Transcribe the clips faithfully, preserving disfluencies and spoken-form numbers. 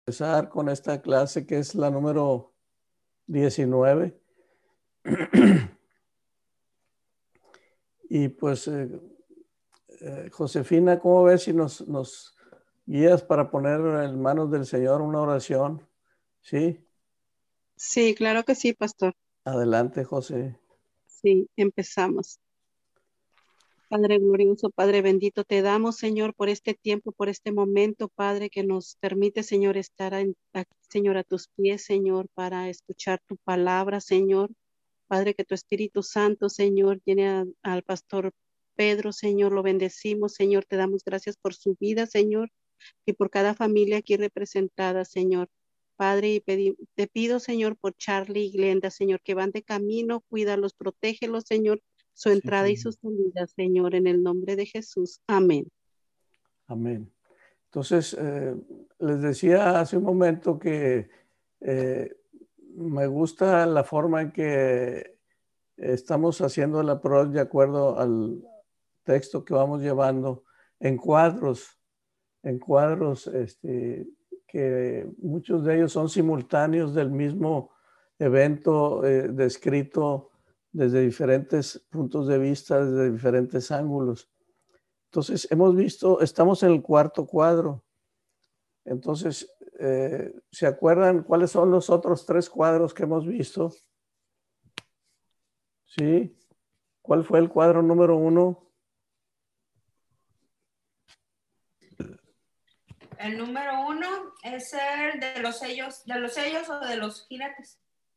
Empezar con esta clase que es la número diecinueve. Y pues, eh, eh, Josefina, ¿cómo ves si nos, nos guías para poner en manos del Señor una oración? ¿Sí? Sí, claro que sí, pastor. Adelante, José. Sí, empezamos. Padre glorioso, Padre bendito, te damos, Señor, por este tiempo, por este momento, Padre, que nos permite, Señor, estar en- aquí, Señor, a tus pies, Señor, para escuchar tu palabra, Señor. Padre, que tu Espíritu Santo, Señor, llene a- al pastor Pedro, Señor, lo bendecimos, Señor, te damos gracias por su vida, Señor, y por cada familia aquí representada, Señor. Padre, y pedi- te pido, Señor, por Charlie y Glenda, Señor, que van de camino, cuídalos, protégelos, Señor, su Sí, entrada y Señor. su salida, Señor, en el nombre de Jesús. Amén. Amén. Entonces, eh, les decía hace un momento que eh, me gusta la forma en que estamos haciendo la approach de acuerdo al texto que vamos llevando en cuadros, en cuadros este, que muchos de ellos son simultáneos del mismo evento eh, descrito desde diferentes puntos de vista, desde diferentes ángulos. Entonces, hemos visto, estamos en el cuarto cuadro. Entonces, eh, ¿se acuerdan cuáles son los otros tres cuadros que hemos visto? ¿Sí? ¿Cuál fue el cuadro número uno? El número uno es el de los sellos, de los sellos o de los jinetes.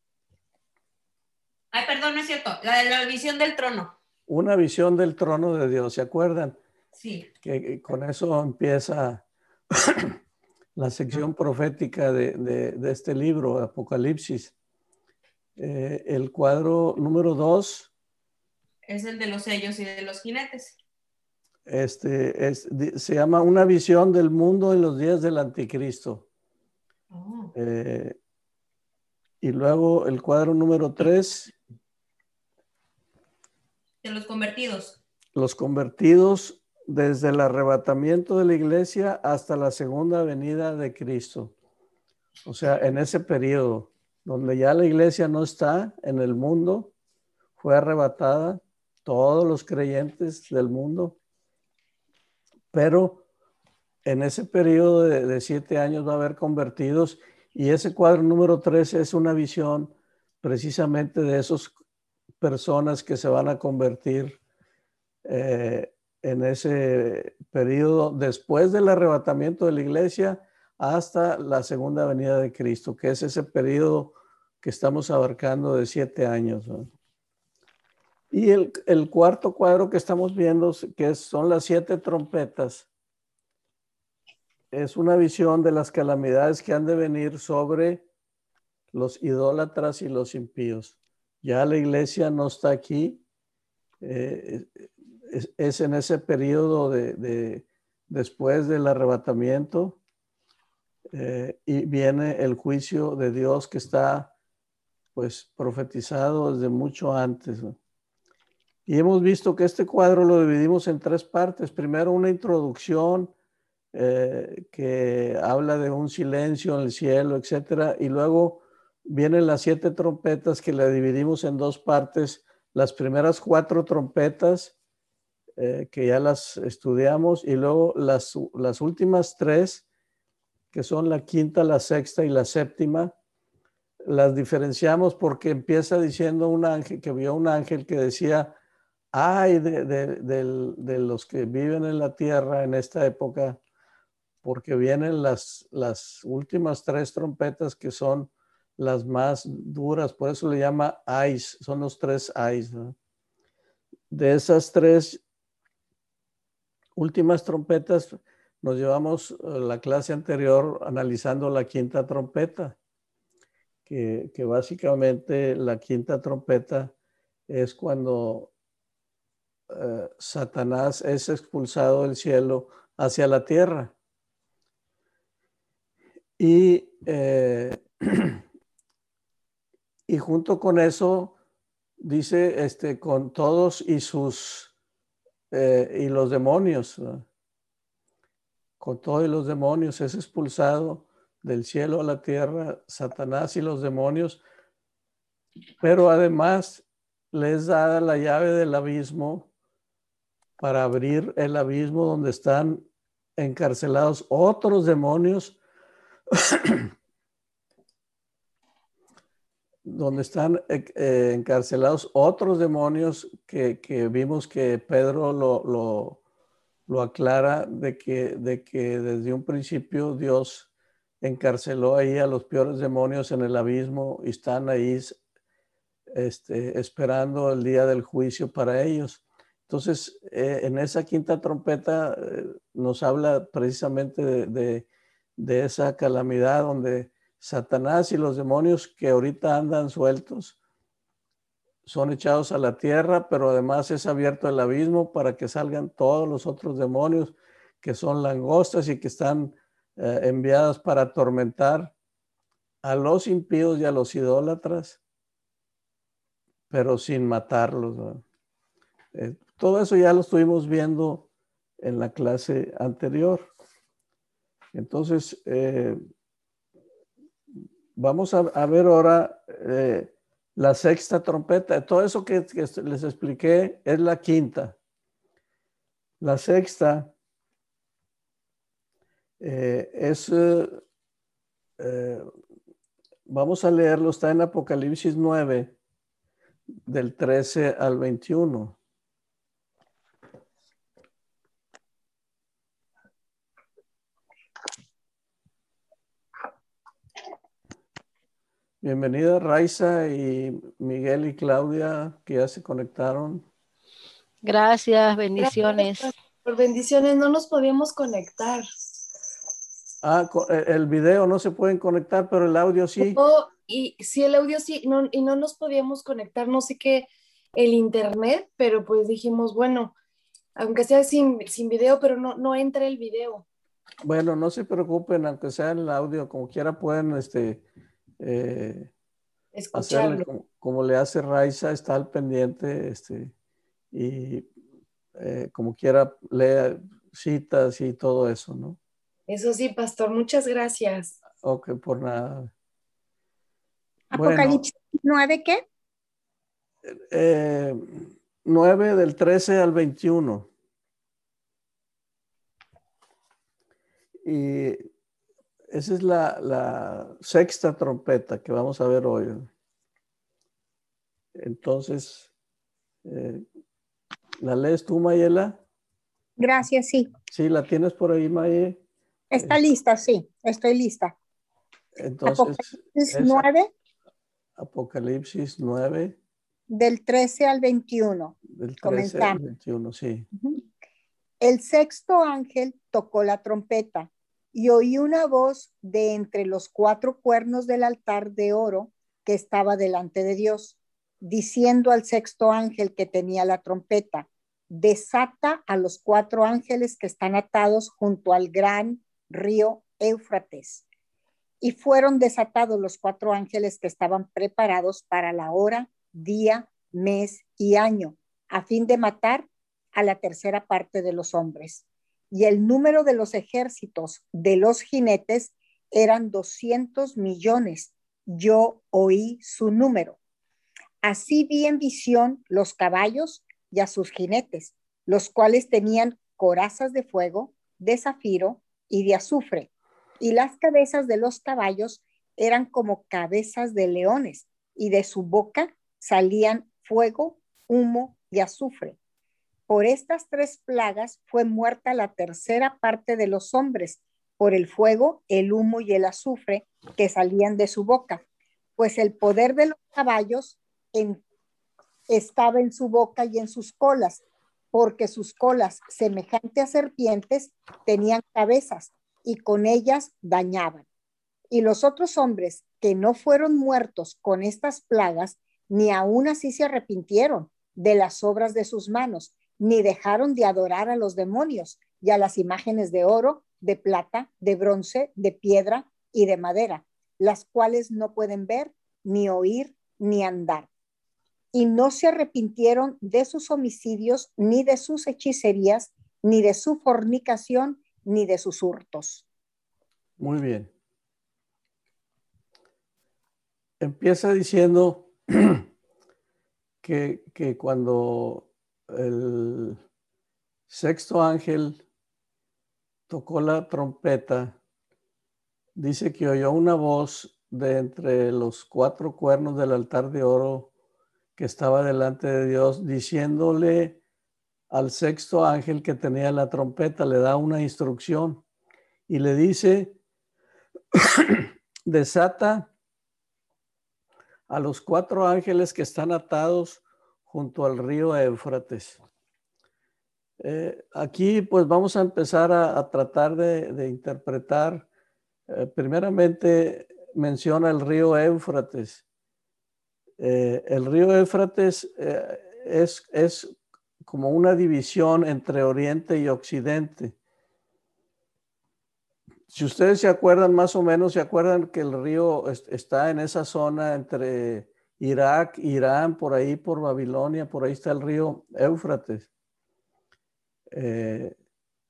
Ay, perdón, no es cierto. La de la visión del trono. Una visión del trono de Dios, ¿se acuerdan? Sí. Que, que con eso empieza la sección profética de, de, de este libro, Apocalipsis. Eh, el cuadro número dos. Es el de los sellos y de los jinetes. Este, es, se llama Una visión del mundo en los días del anticristo. Oh. Eh, y luego el cuadro número tres. De los convertidos. Los convertidos desde el arrebatamiento de la iglesia hasta la segunda venida de Cristo. O sea, en ese periodo donde ya la iglesia no está en el mundo, fue arrebatada todos los creyentes del mundo, pero en ese periodo de, de siete años va a haber convertidos, y ese cuadro número tres es una visión precisamente de esas personas que se van a convertir eh, en ese periodo después del arrebatamiento de la iglesia hasta la segunda venida de Cristo, que es ese periodo que estamos abarcando de siete años, ¿no? Y el, el cuarto cuadro que estamos viendo, que es, son las siete trompetas, es una visión de las calamidades que han de venir sobre los idólatras y los impíos. Ya la iglesia no está aquí, eh, es, es en ese periodo de, de después del arrebatamiento, eh, y viene el juicio de Dios que está pues profetizado desde mucho antes, ¿no? Y hemos visto que este cuadro lo dividimos en tres partes. Primero, una introducción eh, que habla de un silencio en el cielo, etcétera. Y luego vienen las siete trompetas que la dividimos en dos partes. Las primeras cuatro trompetas, eh, que ya las estudiamos, y luego las, las últimas tres, que son la quinta, la sexta y la séptima, las diferenciamos porque empieza diciendo un ángel, que vio un ángel que decía: ay de, de, de, de los que viven en la tierra en esta época, porque vienen las, las últimas tres trompetas que son las más duras, por eso le llama ais, son los tres ais, ¿no? De esas tres últimas trompetas nos llevamos la clase anterior analizando la quinta trompeta, que, que básicamente la quinta trompeta es cuando uh, Satanás es expulsado del cielo hacia la tierra. Y, eh, y junto con eso dice, este, con todos y sus, eh, y los demonios, ¿no? Con todos los demonios es expulsado del cielo a la tierra, Satanás y los demonios, pero además les da la llave del abismo para abrir el abismo donde están encarcelados otros demonios, donde están eh, encarcelados otros demonios que, que vimos que Pedro lo, lo, lo aclara de que, de que desde un principio Dios encarceló ahí a los peores demonios en el abismo y están ahí este, esperando el día del juicio para ellos. Entonces, eh, en esa quinta trompeta eh, nos habla precisamente de, de, de esa calamidad donde Satanás y los demonios que ahorita andan sueltos son echados a la tierra, pero además es abierto el abismo para que salgan todos los otros demonios que son langostas y que están eh, enviadas para atormentar a los impíos y a los idólatras, pero sin matarlos, ¿no? Eh, todo eso ya lo estuvimos viendo en la clase anterior. Entonces, eh, vamos a, a ver ahora eh, la sexta trompeta. Todo eso que, que les expliqué es la quinta. La sexta eh, es, eh, eh, vamos a leerlo, está en Apocalipsis nueve, del trece al veintiuno. Bienvenida Raiza y Miguel y Claudia, que ya se conectaron. Gracias, bendiciones. Gracias, por bendiciones, no nos podíamos conectar. Ah, el video no se pueden conectar, pero el audio sí. No, y sí, el audio sí, no, y no nos podíamos conectar, no sé qué, el internet, pero pues dijimos, bueno, aunque sea sin, sin video, pero no, no entra el video. Bueno, no se preocupen, aunque sea en el audio, como quiera pueden este, eh, hacerle como, como le hace Raiza, está al pendiente este, y eh, como quiera lea citas y todo eso, ¿no? Eso sí, pastor, muchas gracias. Ok, por nada. Apocalipsis bueno, nueve, ¿qué? Eh, nueve del trece al veintiuno. Y esa es la, la sexta trompeta que vamos a ver hoy. Entonces, eh, ¿la lees tú, Mayela? Gracias, sí. Sí, ¿la tienes por ahí, Maye? Está eh, lista, sí, estoy lista. Entonces, Apocalipsis nueve. Apocalipsis nueve. Del trece al veintiuno. Del trece al veintiuno, sí. Uh-huh. El sexto ángel tocó la trompeta y oí una voz de entre los cuatro cuernos del altar de oro que estaba delante de Dios, diciendo al sexto ángel que tenía la trompeta: desata a los cuatro ángeles que están atados junto al gran río Éufrates. Y fueron desatados los cuatro ángeles que estaban preparados para la hora, día, mes y año, a fin de matar a la tercera parte de los hombres. Y el número de los ejércitos de los jinetes eran doscientos millones. Yo oí su número. Así vi en visión los caballos y a sus jinetes, los cuales tenían corazas de fuego, de zafiro y de azufre, y las cabezas de los caballos eran como cabezas de leones, y de su boca salían fuego, humo y azufre. Por estas tres plagas fue muerta la tercera parte de los hombres, por el fuego, el humo y el azufre que salían de su boca, pues el poder de los caballos en, estaba en su boca y en sus colas, porque sus colas, semejantes a serpientes, tenían cabezas, y con ellas dañaban. Y los otros hombres que no fueron muertos con estas plagas, ni aún así se arrepintieron de las obras de sus manos, ni dejaron de adorar a los demonios y a las imágenes de oro, de plata, de bronce, de piedra y de madera, las cuales no pueden ver, ni oír, ni andar. Y no se arrepintieron de sus homicidios, ni de sus hechicerías, ni de su fornicación, ni de sus hurtos. Muy bien. empieza diciendo que, que cuando el sexto ángel tocó la trompeta, dice que oyó una voz de entre los cuatro cuernos del altar de oro que estaba delante de Dios, diciéndole al sexto ángel que tenía la trompeta, le da una instrucción y le dice, desata a los cuatro ángeles que están atados junto al río Éufrates. Eh, aquí pues vamos a empezar a, a tratar de, de interpretar. Eh, primeramente menciona el río Éufrates. Eh, el río Éufrates eh, es, es como una división entre Oriente y Occidente. Si ustedes se acuerdan más o menos, se acuerdan que el río está en esa zona entre Irak, Irán, por ahí por Babilonia, por ahí está el río Éufrates. Eh,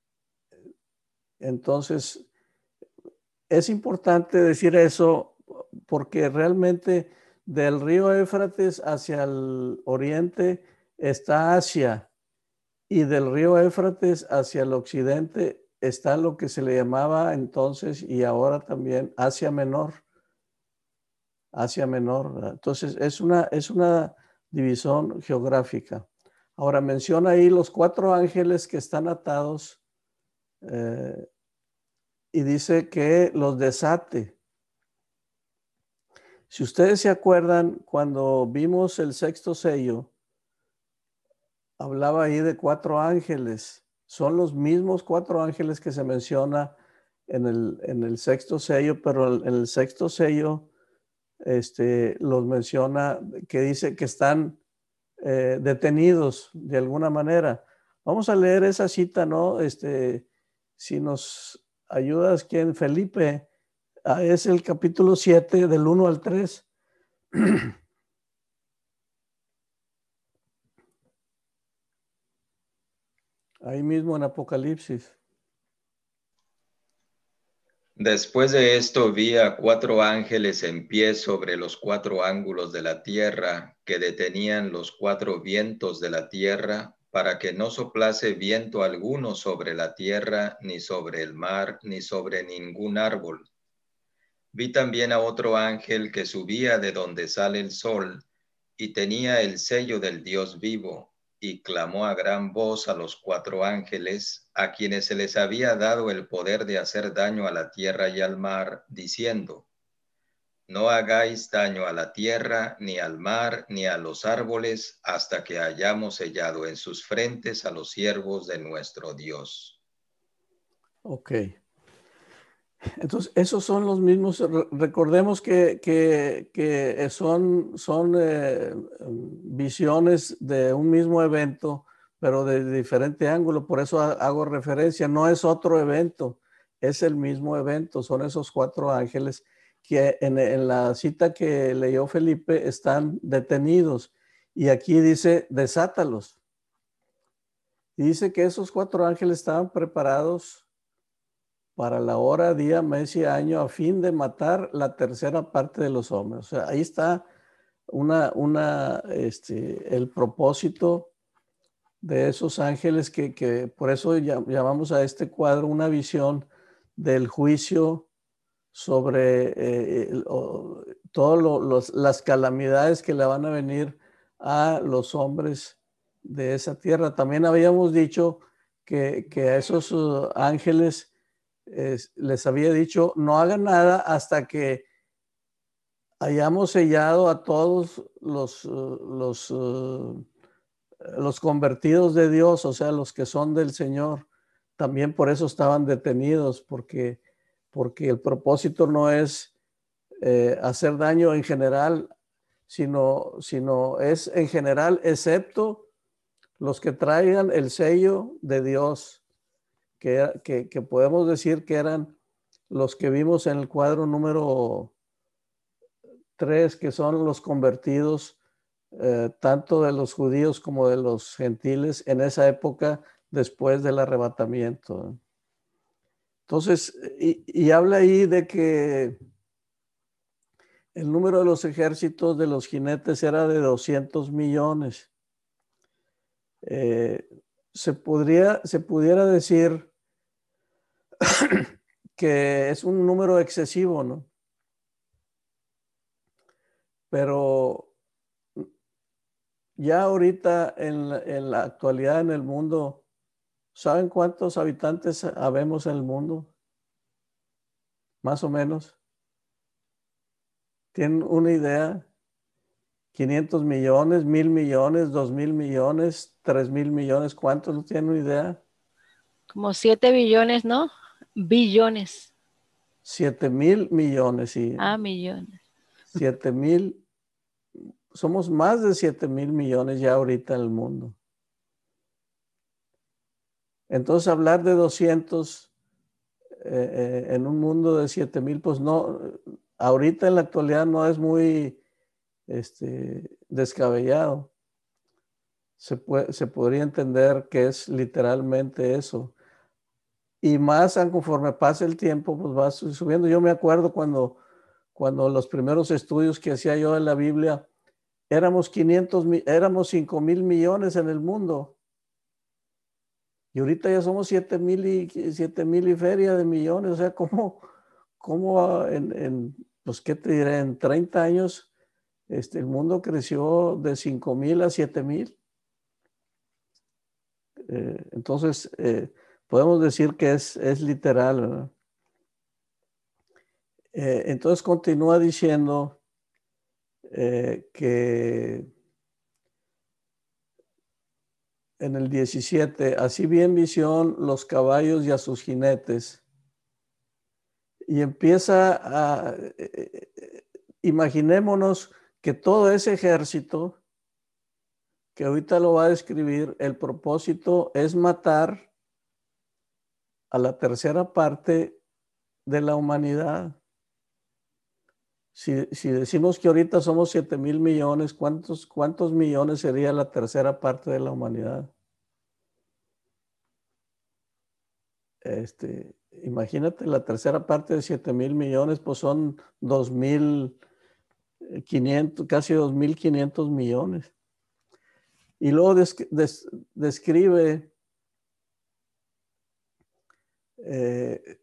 entonces, es importante decir eso porque realmente del río Éufrates hacia el oriente está Asia y del río Éufrates hacia el occidente está lo que se le llamaba entonces y ahora también Asia Menor. Asia Menor, ¿verdad? Entonces es una, es una división geográfica. Ahora menciona ahí los cuatro ángeles que están atados eh, y dice que los desate. Si ustedes se acuerdan, cuando vimos el sexto sello, hablaba ahí de cuatro ángeles. Son los mismos cuatro ángeles que se menciona en el, en el sexto sello, pero en el sexto sello este, los menciona que dice que están eh, detenidos de alguna manera. Vamos a leer esa cita, ¿no? Este, si nos ayudas, ¿quién? Felipe, ah, es el capítulo siete del uno al tres. Ahí mismo en Apocalipsis. Después de esto vi a cuatro ángeles en pie sobre los cuatro ángulos de la tierra, que detenían los cuatro vientos de la tierra, para que no soplase viento alguno sobre la tierra, ni sobre el mar, ni sobre ningún árbol. Vi también a otro ángel que subía de donde sale el sol, y tenía el sello del Dios vivo, y clamó a gran voz a los cuatro ángeles, a quienes se les había dado el poder de hacer daño a la tierra y al mar, diciendo, no hagáis daño a la tierra, ni al mar, ni a los árboles, hasta que hayamos sellado en sus frentes a los siervos de nuestro Dios. Ok. Entonces, esos son los mismos, recordemos que, que, que son, son eh, visiones de un mismo evento, pero de diferente ángulo, por eso hago referencia, no es otro evento, es el mismo evento, son esos cuatro ángeles que en, en la cita que leyó Felipe están detenidos, y aquí dice, desátalos. Y dice que esos cuatro ángeles estaban preparados para la hora, día, mes y año, a fin de matar la tercera parte de los hombres. O sea, ahí está una, una, este, el propósito de esos ángeles que, que por eso llamamos a este cuadro una visión del juicio sobre eh, todas lo, las calamidades que le van a venir a los hombres de esa tierra. También habíamos dicho que, que a esos uh, ángeles Eh, les había dicho, no hagan nada hasta que hayamos sellado a todos los, uh, los, uh, los convertidos de Dios, o sea, los que son del Señor. También por eso estaban detenidos, porque, porque el propósito no es eh, hacer daño en general, sino, sino es en general, excepto los que traigan el sello de Dios. Que, que, que podemos decir que eran los que vimos en el cuadro número tres, que son los convertidos, eh, tanto de los judíos como de los gentiles en esa época después del arrebatamiento. Entonces, y, y habla ahí de que el número de los ejércitos de los jinetes era de doscientos millones. Eh, se, podría, se pudiera decir que es un número excesivo, ¿no? Pero ya ahorita en la, en la actualidad en el mundo, ¿saben cuántos habitantes habemos en el mundo? Más o menos. ¿Tienen una idea? quinientos millones, mil millones, dos mil millones, tres mil millones. ¿Cuántos? ¿No tienen una idea? Como siete billones, ¿no? Billones. Siete mil millones, sí. Ah, millones. Siete mil. Somos más de siete mil millones ya ahorita en el mundo. Entonces hablar de doscientos eh, eh, en un mundo de siete mil, pues no, ahorita en la actualidad no es muy este, descabellado. Se, puede, se podría entender que es literalmente eso. Y más conforme pasa el tiempo, pues va subiendo. Yo me acuerdo cuando, cuando los primeros estudios que hacía yo en la Biblia, éramos quinientos, éramos cinco mil millones en el mundo. Y ahorita ya somos siete mil y, siete mil y feria de millones. O sea, ¿cómo, cómo en, en, pues, qué te diré, en treinta años este, el mundo creció de cinco mil a siete mil? Eh, entonces, eh, podemos decir que es, es literal, ¿verdad? Eh, entonces continúa diciendo eh, que en el diecisiete, así vi en visión los caballos y a sus jinetes. Y empieza a, eh, eh, imaginémonos que todo ese ejército, que ahorita lo va a describir, el propósito es matar a la tercera parte de la humanidad. Si, si decimos que ahorita somos siete mil millones, ¿cuántos, ¿cuántos millones sería la tercera parte de la humanidad? Este, imagínate, la tercera parte de siete mil millones, pues son dos mil quinientos, casi dos mil quinientos millones. Y luego des, des, describe eh,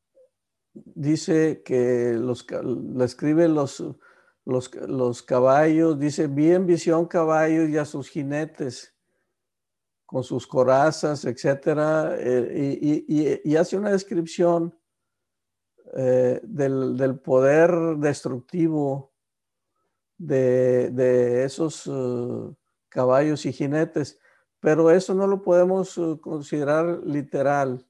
dice que los, le escribe los, los, los caballos, dice, vi en visión caballos y a sus jinetes con sus corazas, etcétera, eh, y, y, y hace una descripción eh, del, del poder destructivo de, de esos uh, caballos y jinetes, pero eso no lo podemos uh, considerar literal.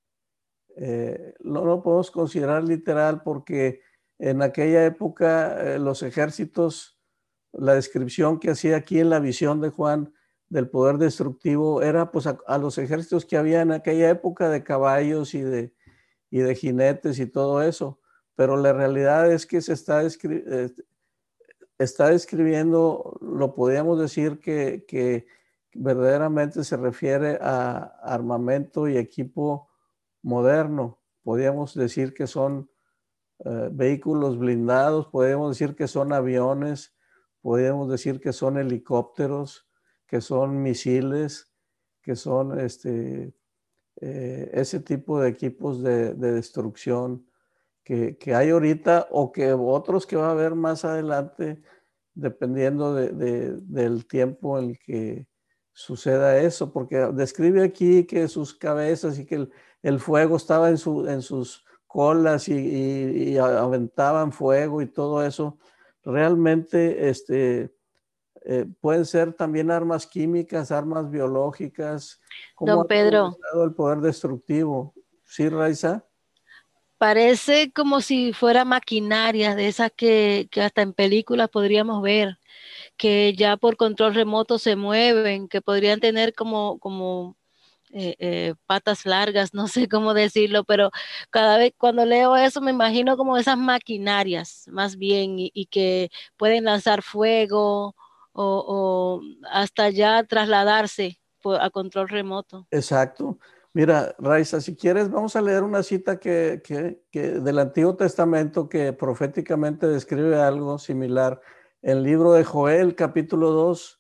Eh, no lo podemos considerar literal porque en aquella época eh, los ejércitos, la descripción que hacía aquí en la visión de Juan del poder destructivo era pues a, a los ejércitos que había en aquella época de caballos y de, y de jinetes y todo eso, pero la realidad es que se está, descri eh, está describiendo, lo podríamos decir que, que verdaderamente se refiere a armamento y equipo moderno. Podríamos decir que son uh, vehículos blindados, podríamos decir que son aviones, podríamos decir que son helicópteros, que son misiles, que son este, eh, ese tipo de equipos de, de destrucción que, que hay ahorita o que otros que va a haber más adelante, dependiendo de, de, del tiempo en el que suceda eso, porque describe aquí que sus cabezas y que el, el fuego estaba en, su, en sus colas y, y, y aventaban fuego y todo eso. Realmente este, eh, pueden ser también armas químicas, armas biológicas. ¿Cómo Don ha Pedro, progresado el poder destructivo? ¿Sí, Raiza? parece como si fuera maquinaria de esas que, que hasta en películas podríamos ver, que ya por control remoto se mueven, que podrían tener como, como eh, eh, patas largas, no sé cómo decirlo, pero cada vez cuando leo eso me imagino como esas maquinarias más bien y, y que pueden lanzar fuego o, o hasta ya trasladarse por, a control remoto. Exacto. Mira, Raiza, si quieres, vamos a leer una cita que, que, que del Antiguo Testamento que proféticamente describe algo similar. El libro de Joel, capítulo dos,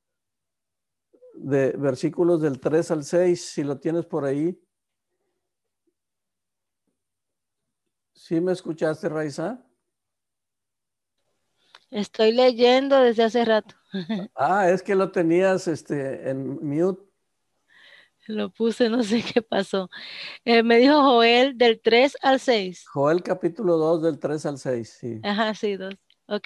de versículos del tres al seis, si lo tienes por ahí. ¿Sí me escuchaste, Raiza? Estoy leyendo desde hace rato. Ah, es que lo tenías este, en mute. Lo puse, no sé qué pasó. Eh, me dijo Joel del tres al seis. Joel capítulo dos del tres al seis, sí. Ajá, sí, dos. Ok.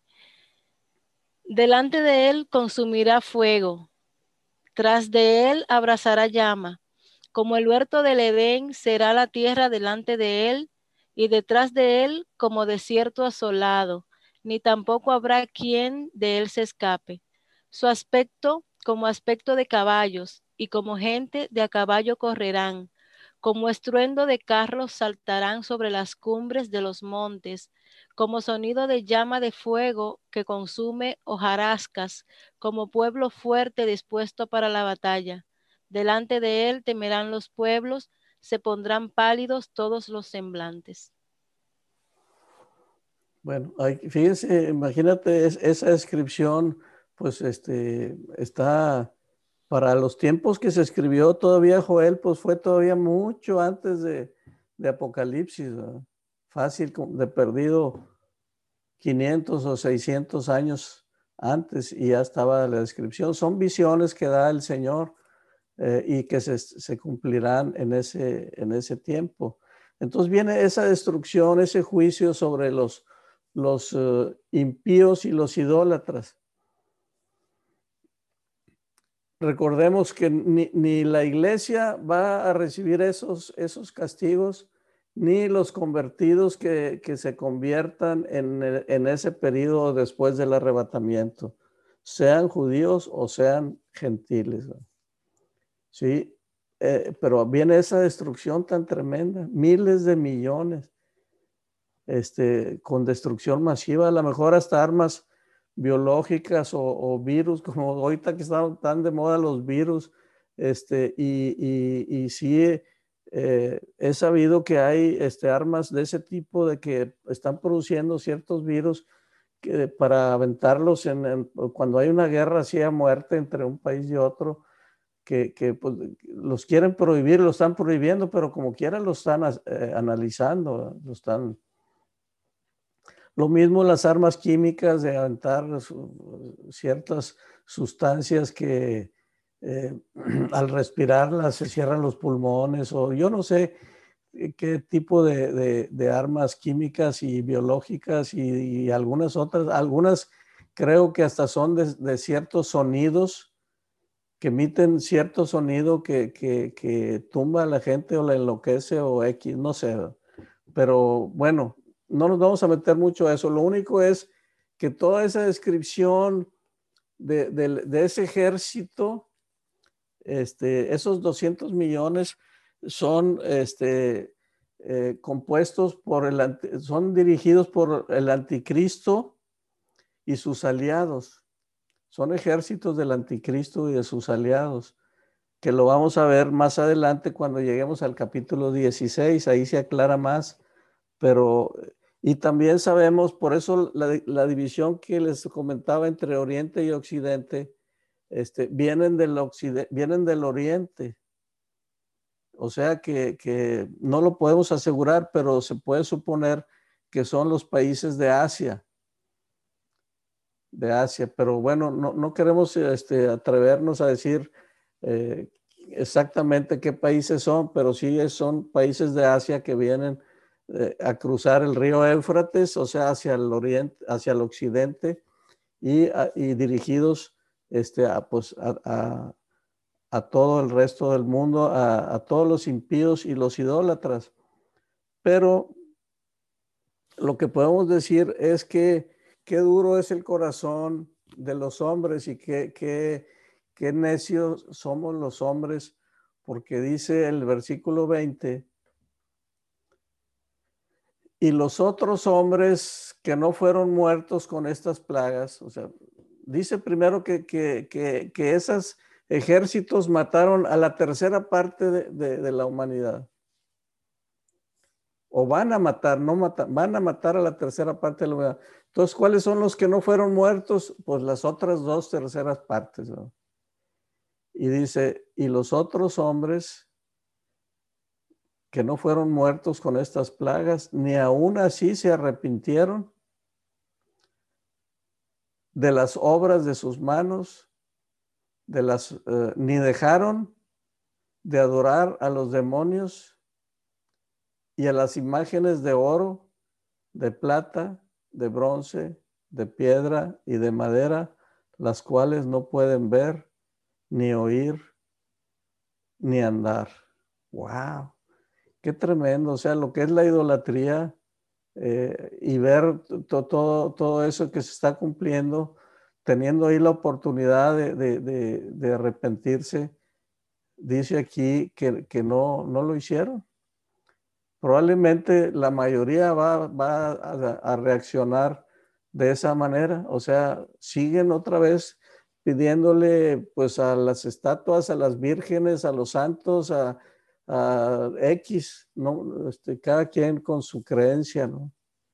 Delante de él consumirá fuego, tras de él abrazará llama. Como el huerto del Edén será la tierra delante de él, y detrás de él como desierto asolado, ni tampoco habrá quien de él se escape. Su aspecto como aspecto de caballos, y como gente de a caballo correrán. Como estruendo de carros saltarán sobre las cumbres de los montes, como sonido de llama de fuego que consume hojarascas, como pueblo fuerte dispuesto para la batalla. Delante de él temerán los pueblos, se pondrán pálidos todos los semblantes. Bueno, hay- fíjense, imagínate es- esa descripción, pues este, está para los tiempos que se escribió todavía Joel, pues fue todavía mucho antes de, de Apocalipsis, ¿verdad? Fácil como de perdido quinientos o seiscientos años antes y ya estaba la descripción. Son visiones que da el Señor eh, y que se, se cumplirán en ese, en ese tiempo. Entonces viene esa destrucción, ese juicio sobre los, los uh, impíos y los idólatras. Recordemos que ni, ni la iglesia va a recibir esos, esos castigos, ni los convertidos que, que se conviertan en, en ese periodo después del arrebatamiento, sean judíos o sean gentiles. Sí, eh, pero viene esa destrucción tan tremenda, miles de millones, este, con destrucción masiva, a lo mejor hasta armas biológicas o, o virus, como ahorita que están tan de moda los virus, este, y, y, y sí eh, he sabido que hay este, armas de ese tipo, de que están produciendo ciertos virus que, para aventarlos en, en, cuando hay una guerra así a muerte entre un país y otro, que, que pues, los quieren prohibir, lo están prohibiendo, pero como quiera lo están eh, analizando, lo están... Lo mismo las armas químicas de aventar ciertas sustancias que eh, al respirarlas se cierran los pulmones, o yo no sé qué tipo de, de, de armas químicas y biológicas y, y, algunas otras, algunas creo que hasta son de, de ciertos sonidos que emiten cierto sonido que, que, que tumba a la gente o la enloquece o X, no sé. Pero bueno, no nos vamos a meter mucho a eso. Lo único es que toda esa descripción de, de, de ese ejército, este, esos doscientos millones son este, eh, compuestos por el, son dirigidos por el anticristo y sus aliados. Son ejércitos del anticristo y de sus aliados, que lo vamos a ver más adelante cuando lleguemos al capítulo dieciséis, ahí se aclara más, pero, y también sabemos, por eso la, la división que les comentaba entre Oriente y Occidente, este, vienen, del occidente, vienen del Oriente, o sea que, que no lo podemos asegurar, pero se puede suponer que son los países de Asia, de Asia, pero bueno, no, no queremos este, atrevernos a decir eh, exactamente qué países son, pero sí son países de Asia que vienen eh, a cruzar el río Éufrates, o sea, hacia el oriente, hacia el occidente, y, a, y dirigidos este, a, pues, a, a, a, todo el resto del mundo, a, a todos los impíos y los idólatras. Pero lo que podemos decir es que qué duro es el corazón de los hombres y qué, qué, qué necios somos los hombres, porque dice el versículo veinte, y los otros hombres que no fueron muertos con estas plagas, o sea, dice primero que, que, que, que esas, ejércitos mataron a la tercera parte de, de, de la humanidad. O van a matar, no matar, van a matar a la tercera parte de la humanidad. Entonces, ¿cuáles son los que no fueron muertos? Pues las otras dos terceras partes, ¿no? Y dice, y los otros hombres que no fueron muertos con estas plagas, ni aún así se arrepintieron de las obras de sus manos, de las, eh, ni dejaron de adorar a los demonios y a las imágenes de oro, de plata, de bronce, de piedra y de madera, las cuales no pueden ver, ni oír, ni andar. ¡Wow! ¡Qué tremendo! O sea, lo que es la idolatría eh, y ver to, todo, todo eso que se está cumpliendo, teniendo ahí la oportunidad de, de, de, de arrepentirse, dice aquí que, que no, no lo hicieron. Probablemente la mayoría va, va a, a reaccionar de esa manera. O sea, siguen otra vez pidiéndole pues a las estatuas, a las vírgenes, a los santos, a, a X, ¿no? Este, cada quien con su creencia, ¿no?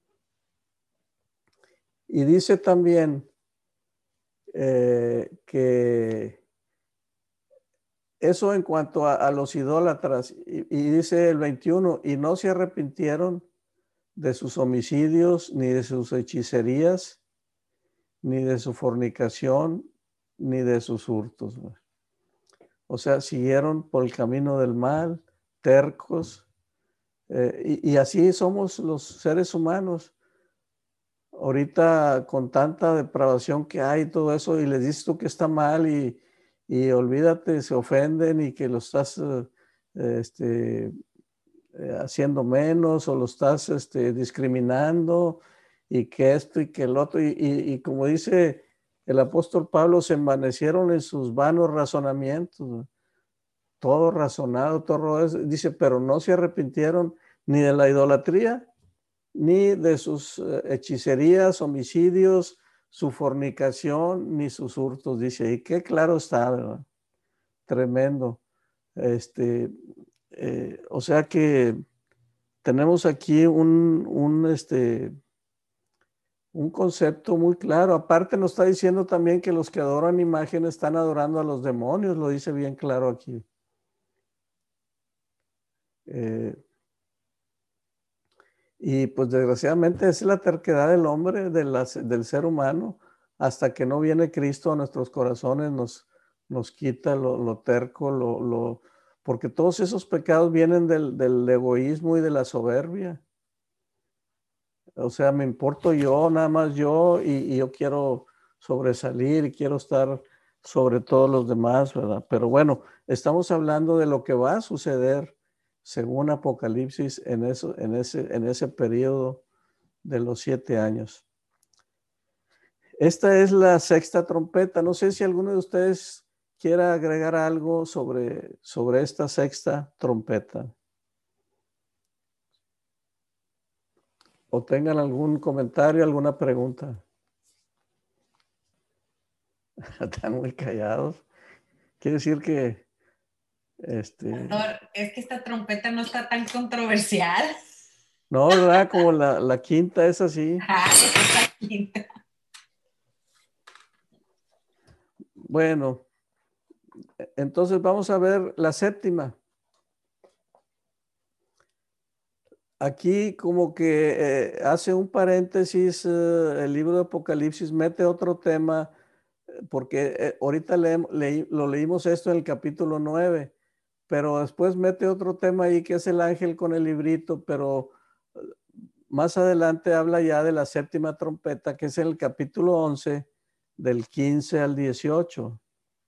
Y dice también eh, que eso en cuanto a, a los idólatras, y, y dice el veintiuno, y no se arrepintieron de sus homicidios, ni de sus hechicerías, ni de su fornicación, ni de sus hurtos. O sea, siguieron por el camino del mal, tercos, eh, y, y así somos los seres humanos. Ahorita con tanta depravación que hay, todo eso, y les dices tú que está mal y, y olvídate, se ofenden y que lo estás uh, este, eh, haciendo menos o lo estás este, discriminando y que esto y que el otro. Y, y, y como dice el apóstol Pablo, se envanecieron en sus vanos razonamientos. Todo razonado, todo eso. Dice, pero no se arrepintieron ni de la idolatría, ni de sus hechicerías, homicidios, su fornicación, ni sus hurtos, dice. Y qué claro está, ¿verdad? Tremendo. Este, eh, o sea que tenemos aquí un, un, este, un concepto muy claro. Aparte nos está diciendo también que los que adoran imágenes están adorando a los demonios, lo dice bien claro aquí. Eh, Y pues desgraciadamente es la terquedad del hombre, de la, del ser humano, hasta que no viene Cristo a nuestros corazones, nos, nos quita lo, lo terco, lo, lo, porque todos esos pecados vienen del, del egoísmo y de la soberbia. O sea, me importo yo, nada más yo, y, y yo quiero sobresalir y quiero estar sobre todos los demás, ¿verdad? Pero bueno, estamos hablando de lo que va a suceder según Apocalipsis en, eso, en, ese, en ese periodo de los siete años. Esta es la sexta trompeta. No sé si alguno de ustedes quiera agregar algo sobre, sobre esta sexta trompeta. O tengan algún comentario, alguna pregunta. Están muy callados. Quiere decir que... Este... Pastor, es que esta trompeta no está tan controversial. No, ¿verdad? Como la, la quinta es así. Ah, es la quinta. Bueno, entonces vamos a ver la séptima. Aquí como que eh, hace un paréntesis, eh, el libro de Apocalipsis mete otro tema, porque eh, ahorita le, le, lo leímos esto en el capítulo nueve, pero después mete otro tema ahí que es el ángel con el librito, pero más adelante habla ya de la séptima trompeta, que es en el capítulo once, del quince al dieciocho.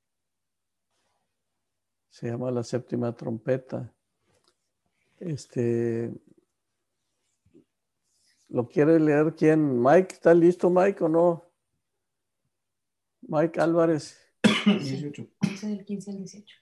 Se llama la séptima trompeta. Este, ¿lo quiere leer quién? Mike, ¿está listo Mike o no? Mike Álvarez. dieciocho. Del quince al dieciocho.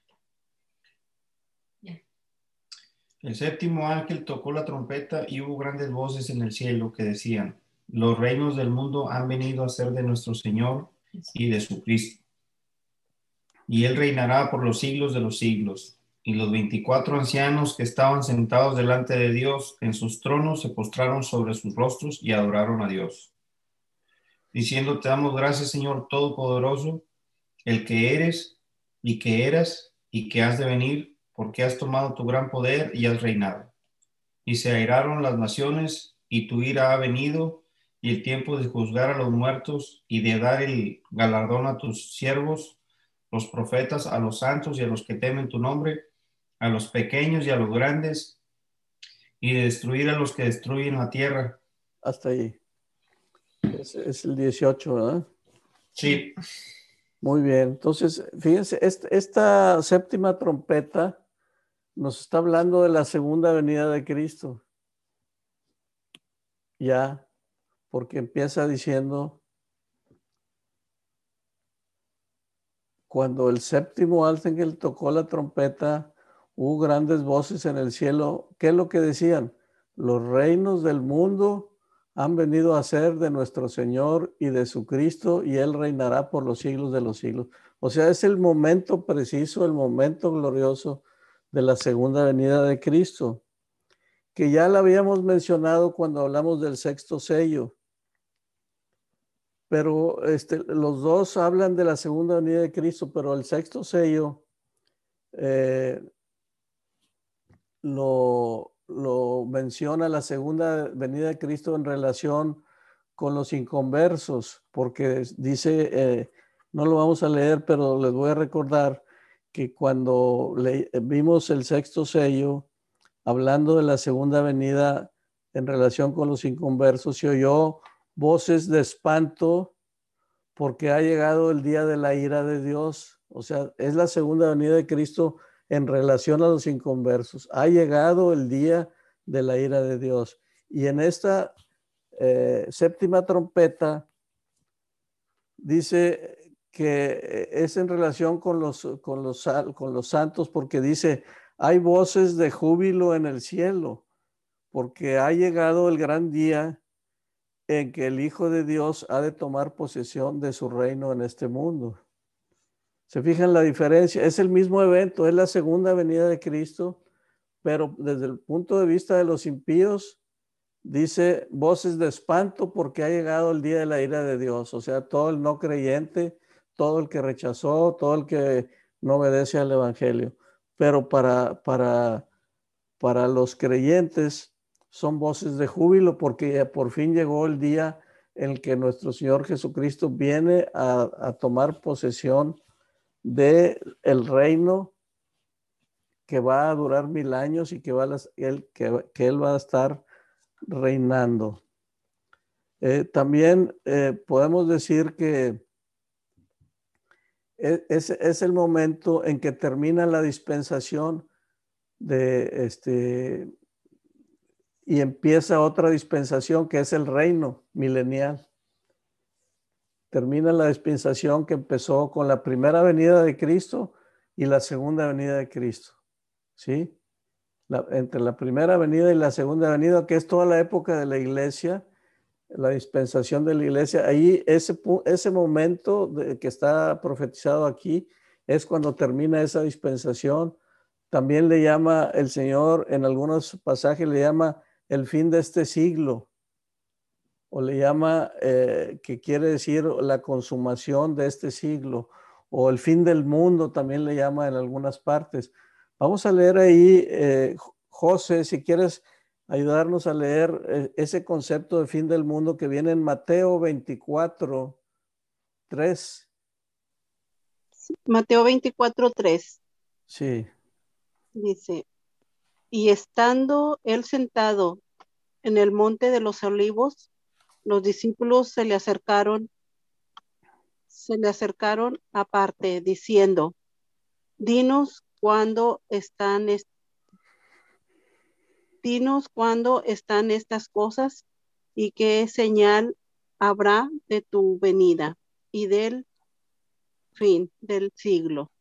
Yeah. El séptimo ángel tocó la trompeta y hubo grandes voces en el cielo que decían: los reinos del mundo han venido a ser de nuestro Señor y de su Cristo. y él reinará por los siglos de los siglos. Y los veinticuatro ancianos que estaban sentados delante de Dios en sus tronos se postraron sobre sus rostros y adoraron a Dios, diciendo: Te damos gracias, Señor Todopoderoso, el que eres y que eras y que has de venir, porque has tomado tu gran poder y has reinado. Y se airaron las naciones, y tu ira ha venido, y el tiempo de juzgar a los muertos y de dar el galardón a tus siervos, los profetas, a los santos y a los que temen tu nombre, a los pequeños y a los grandes, y de destruir a los que destruyen la tierra. Hasta ahí. Es, es el dieciocho, ¿verdad? Sí. Muy bien. Entonces, fíjense, esta, esta séptima trompeta nos está hablando de la segunda venida de Cristo. Ya, porque empieza diciendo: cuando el séptimo ángel tocó la trompeta, hubo grandes voces en el cielo. ¿Qué es lo que decían? Los reinos del mundo han venido a ser de nuestro Señor y de su Cristo, y Él reinará por los siglos de los siglos. O sea, es el momento preciso, el momento glorioso de la segunda venida de Cristo, que ya la habíamos mencionado cuando hablamos del sexto sello. Pero este, los dos hablan de la segunda venida de Cristo, pero el sexto sello eh, lo, lo menciona la segunda venida de Cristo en relación con los inconversos, porque dice, eh, no lo vamos a leer, pero les voy a recordar que cuando le, vimos el sexto sello, hablando de la segunda venida en relación con los inconversos, se oyó voces de espanto, porque ha llegado el día de la ira de Dios. O sea, es la segunda venida de Cristo en relación a los inconversos. Ha llegado el día de la ira de Dios. Y en esta eh, séptima trompeta dice que es en relación con los, con los, con los santos, porque dice: hay voces de júbilo en el cielo, porque ha llegado el gran día en que el Hijo de Dios ha de tomar posesión de su reino en este mundo. ¿Se fijan la diferencia? Es el mismo evento, es la segunda venida de Cristo, pero desde el punto de vista de los impíos, dice voces de espanto porque ha llegado el día de la ira de Dios. O sea, todo el no creyente, todo el que rechazó, todo el que no obedece al evangelio. Pero para, para, para los creyentes son voces de júbilo, porque por fin llegó el día en que nuestro Señor Jesucristo viene a, a tomar posesión del reino que va a durar mil años y que, va a, él, que, que Él va a estar reinando. Eh, también eh, podemos decir que es, es el momento en que termina la dispensación de este y empieza otra dispensación, que es el reino milenial. Termina la dispensación que empezó con la primera venida de Cristo y la segunda venida de Cristo. ¿Sí? La, entre la primera venida y la segunda venida, que es toda la época de la iglesia, la dispensación de la iglesia, ahí ese, ese momento de, que está profetizado aquí, es cuando termina esa dispensación. También le llama el Señor, en algunos pasajes le llama el fin de este siglo, o le llama, eh, que quiere decir la consumación de este siglo, o el fin del mundo también le llama en algunas partes. Vamos a leer ahí, eh, José, si quieres ayudarnos a leer eh, ese concepto de fin del mundo que viene en Mateo veinticuatro, tres. Mateo veinticuatro, tres. Sí. Dice: y estando él sentado en el monte de los olivos, los discípulos se le acercaron, se le acercaron aparte, diciendo: dinos cuándo están, est dinos cuándo están estas cosas, y qué señal habrá de tu venida y del fin del siglo.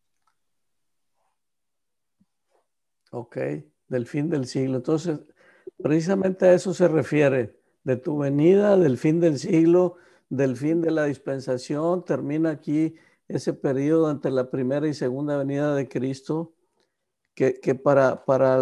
Ok, del fin del siglo. Entonces, precisamente a eso se refiere, de tu venida, del fin del siglo, del fin de la dispensación. Termina aquí ese periodo entre la primera y segunda venida de Cristo, que, que para, para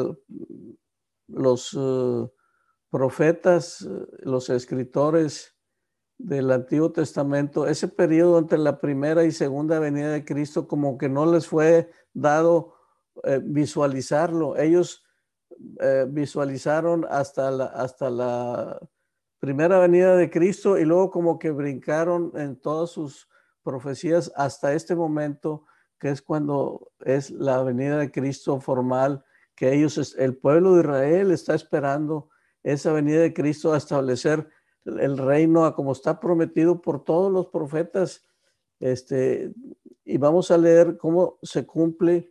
los uh, profetas, los escritores del Antiguo Testamento, ese periodo entre la primera y segunda venida de Cristo como que no les fue dado eh, visualizarlo. Ellos eh, visualizaron hasta la, hasta la primera venida de Cristo y luego como que brincaron en todas sus profecías hasta este momento, que es cuando es la venida de Cristo formal, que ellos, el pueblo de Israel está esperando esa venida de Cristo a establecer el reino a como está prometido por todos los profetas. Este, y vamos a leer cómo se cumple.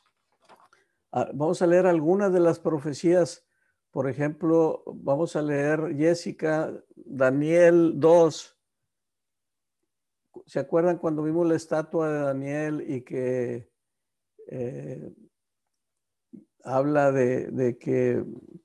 Vamos a leer algunas de las profecías. Por ejemplo, vamos a leer, Jessica, Daniel dos. ¿Se acuerdan cuando vimos la estatua de Daniel y que eh, habla de, de que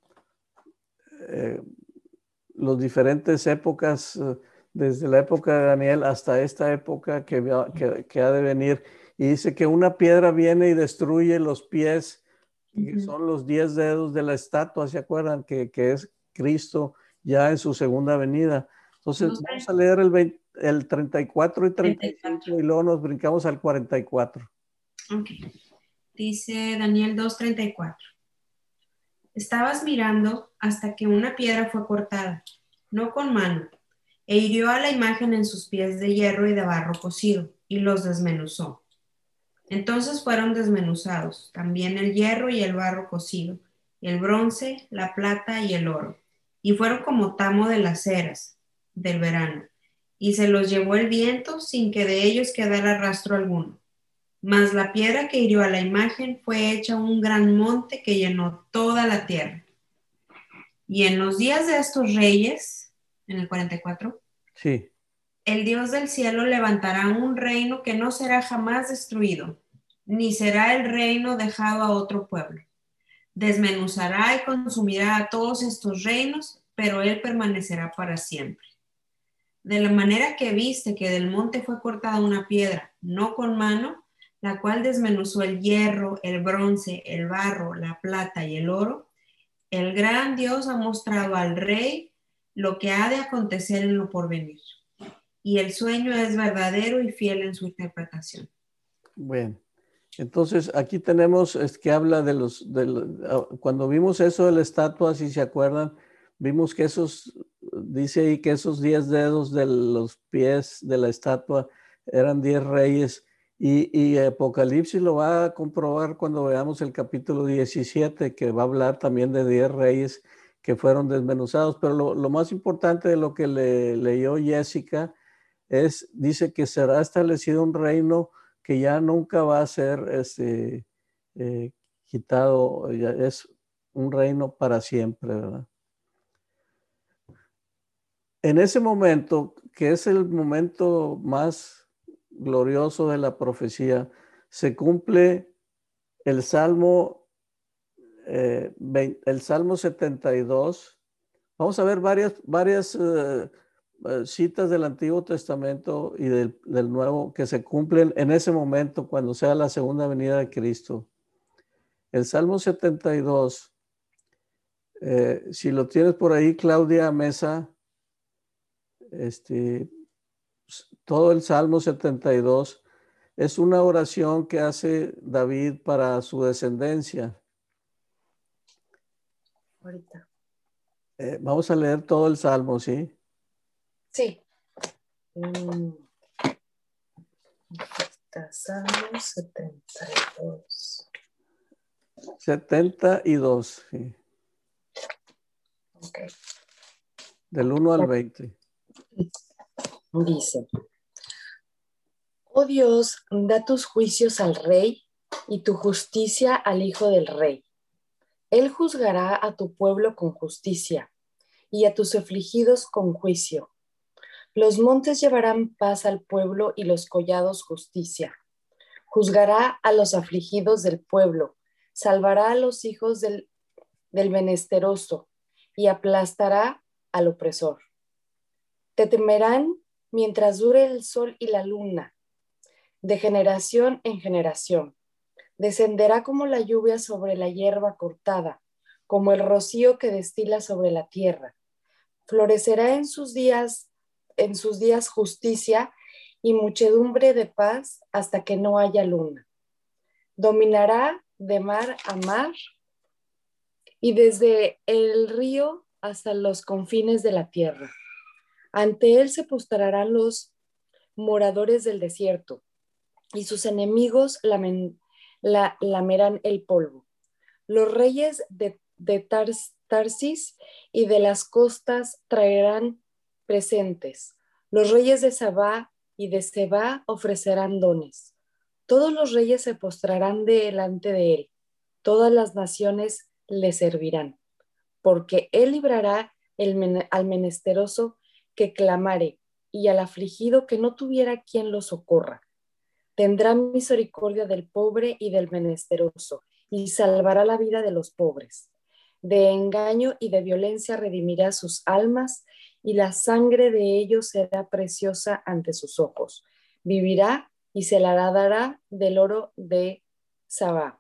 eh, los diferentes épocas, desde la época de Daniel hasta esta época que, que, que ha de venir, y dice que una piedra viene y destruye los pies, que son los diez dedos de la estatua, ¿se acuerdan? Que, que es Cristo ya en su segunda venida. Entonces, no, vamos a leer el, veinte, el treinta y cuatro y treinta y cinco treinta y cuatro. Y luego nos brincamos al cuarenta y cuatro. Ok. Dice Daniel dos, treinta y cuatro. Estabas mirando hasta que una piedra fue cortada, no con mano, e hirió a la imagen en sus pies de hierro y de barro cocido, y los desmenuzó. Entonces fueron desmenuzados, también el hierro y el barro cocido, el bronce, la plata y el oro, y fueron como tamo de las eras del verano, y se los llevó el viento sin que de ellos quedara rastro alguno. Mas la piedra que hirió a la imagen fue hecha un gran monte que llenó toda la tierra. Y en los días de estos reyes, en el cuarenta y cuatro, sí, el Dios del cielo levantará un reino que no será jamás destruido, ni será el reino dejado a otro pueblo. Desmenuzará y consumirá a todos estos reinos, pero él permanecerá para siempre. De la manera que viste que del monte fue cortada una piedra, no con mano, la cual desmenuzó el hierro, el bronce, el barro, la plata y el oro, el gran Dios ha mostrado al rey lo que ha de acontecer en lo porvenir. Y el sueño es verdadero y fiel en su interpretación. Bueno, entonces aquí tenemos es que habla de los, de los, cuando vimos eso de la estatua, si se acuerdan, vimos que esos, dice ahí que esos diez dedos de los pies de la estatua eran diez reyes. Y, y Apocalipsis lo va a comprobar cuando veamos el capítulo diecisiete, que va a hablar también de diez reyes que fueron desmenuzados. Pero lo, lo más importante de lo que le leyó Jessica es, dice que será establecido un reino que ya nunca va a ser este, eh, quitado, ya es un reino para siempre, ¿verdad? En ese momento, que es el momento más glorioso de la profecía, se cumple el Salmo, eh, veinte, el Salmo setenta y dos. Vamos a ver varias, varias uh, uh, citas del Antiguo Testamento y del, del Nuevo que se cumplen en ese momento cuando sea la segunda venida de Cristo. El Salmo setenta y dos, eh, si lo tienes por ahí, Claudia Mesa, este, todo el Salmo setenta y dos es una oración que hace David para su descendencia. Ahorita. Eh, vamos a leer todo el Salmo, ¿sí? Sí. Mm. Salmo setenta y dos. setenta y dos, sí. Ok. Del uno al veinte. Dice: Oh Dios, da tus juicios al rey y tu justicia al hijo del rey. Él juzgará a tu pueblo con justicia y a tus afligidos con juicio. Los montes llevarán paz al pueblo y los collados justicia. Juzgará a los afligidos del pueblo, salvará a los hijos del, del menesteroso y aplastará al opresor. Te temerán mientras dure el sol y la luna. de generación en generación. Descenderá como la lluvia sobre la hierba cortada, como el rocío que destila sobre la tierra. Florecerá en sus días, en sus días justicia y muchedumbre de paz hasta que no haya luna. Dominará de mar a mar y desde el río hasta los confines de la tierra. Ante él se postrarán los moradores del desierto y sus enemigos lamen, la, lamerán el polvo. Los reyes de, de Tars, Tarsis y de las costas traerán presentes. Los reyes de Sabá y de Seba ofrecerán dones. Todos los reyes se postrarán delante de él. Todas las naciones le servirán, porque él librará el, al menesteroso que clamare y al afligido que no tuviera quien lo socorra. Tendrá misericordia del pobre y del menesteroso y salvará la vida de los pobres. De engaño y de violencia redimirá sus almas y la sangre de ellos será preciosa ante sus ojos. Vivirá y se la dará del oro de Sabá.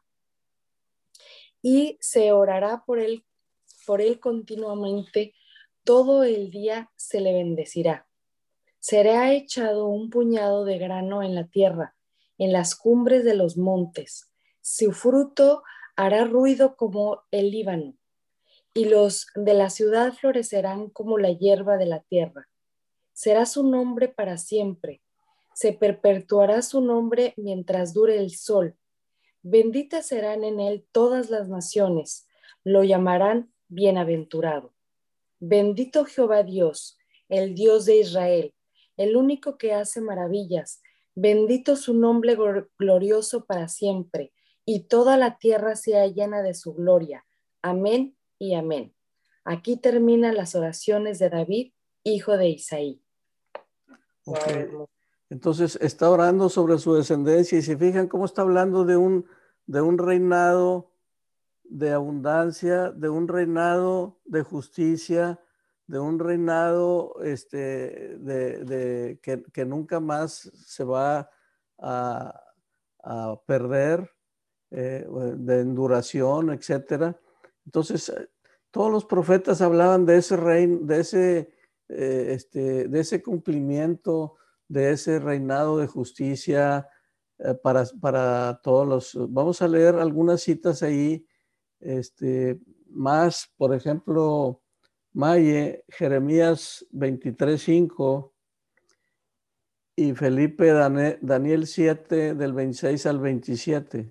Y se orará por él, por él continuamente, todo el día se le bendecirá. Será echado un puñado de grano en la tierra, en las cumbres de los montes. Su fruto hará ruido como el Líbano, y los de la ciudad florecerán como la hierba de la tierra. Será su nombre para siempre. Se perpetuará su nombre mientras dure el sol. Benditas serán en él todas las naciones. Lo llamarán bienaventurado. Bendito Jehová Dios, el Dios de Israel, el único que hace maravillas. Bendito su nombre glorioso para siempre, y toda la tierra sea llena de su gloria. Amén y amén. Aquí terminan las oraciones de David, hijo de Isaí. Okay. Entonces está orando sobre su descendencia y se fijan cómo está hablando de un, de un reinado de abundancia, de un reinado de justicia, de un reinado este, de, de, que, que nunca más se va a, a perder, eh, de enduración, etcétera. Entonces, todos los profetas hablaban de ese reino, de ese, eh, este, de ese cumplimiento, de ese reinado de justicia eh, para, para todos los. Vamos a leer algunas citas ahí. Este, más, por ejemplo, Maye, Jeremías veintitrés cinco y Felipe Daniel siete del veintiséis al veintisiete.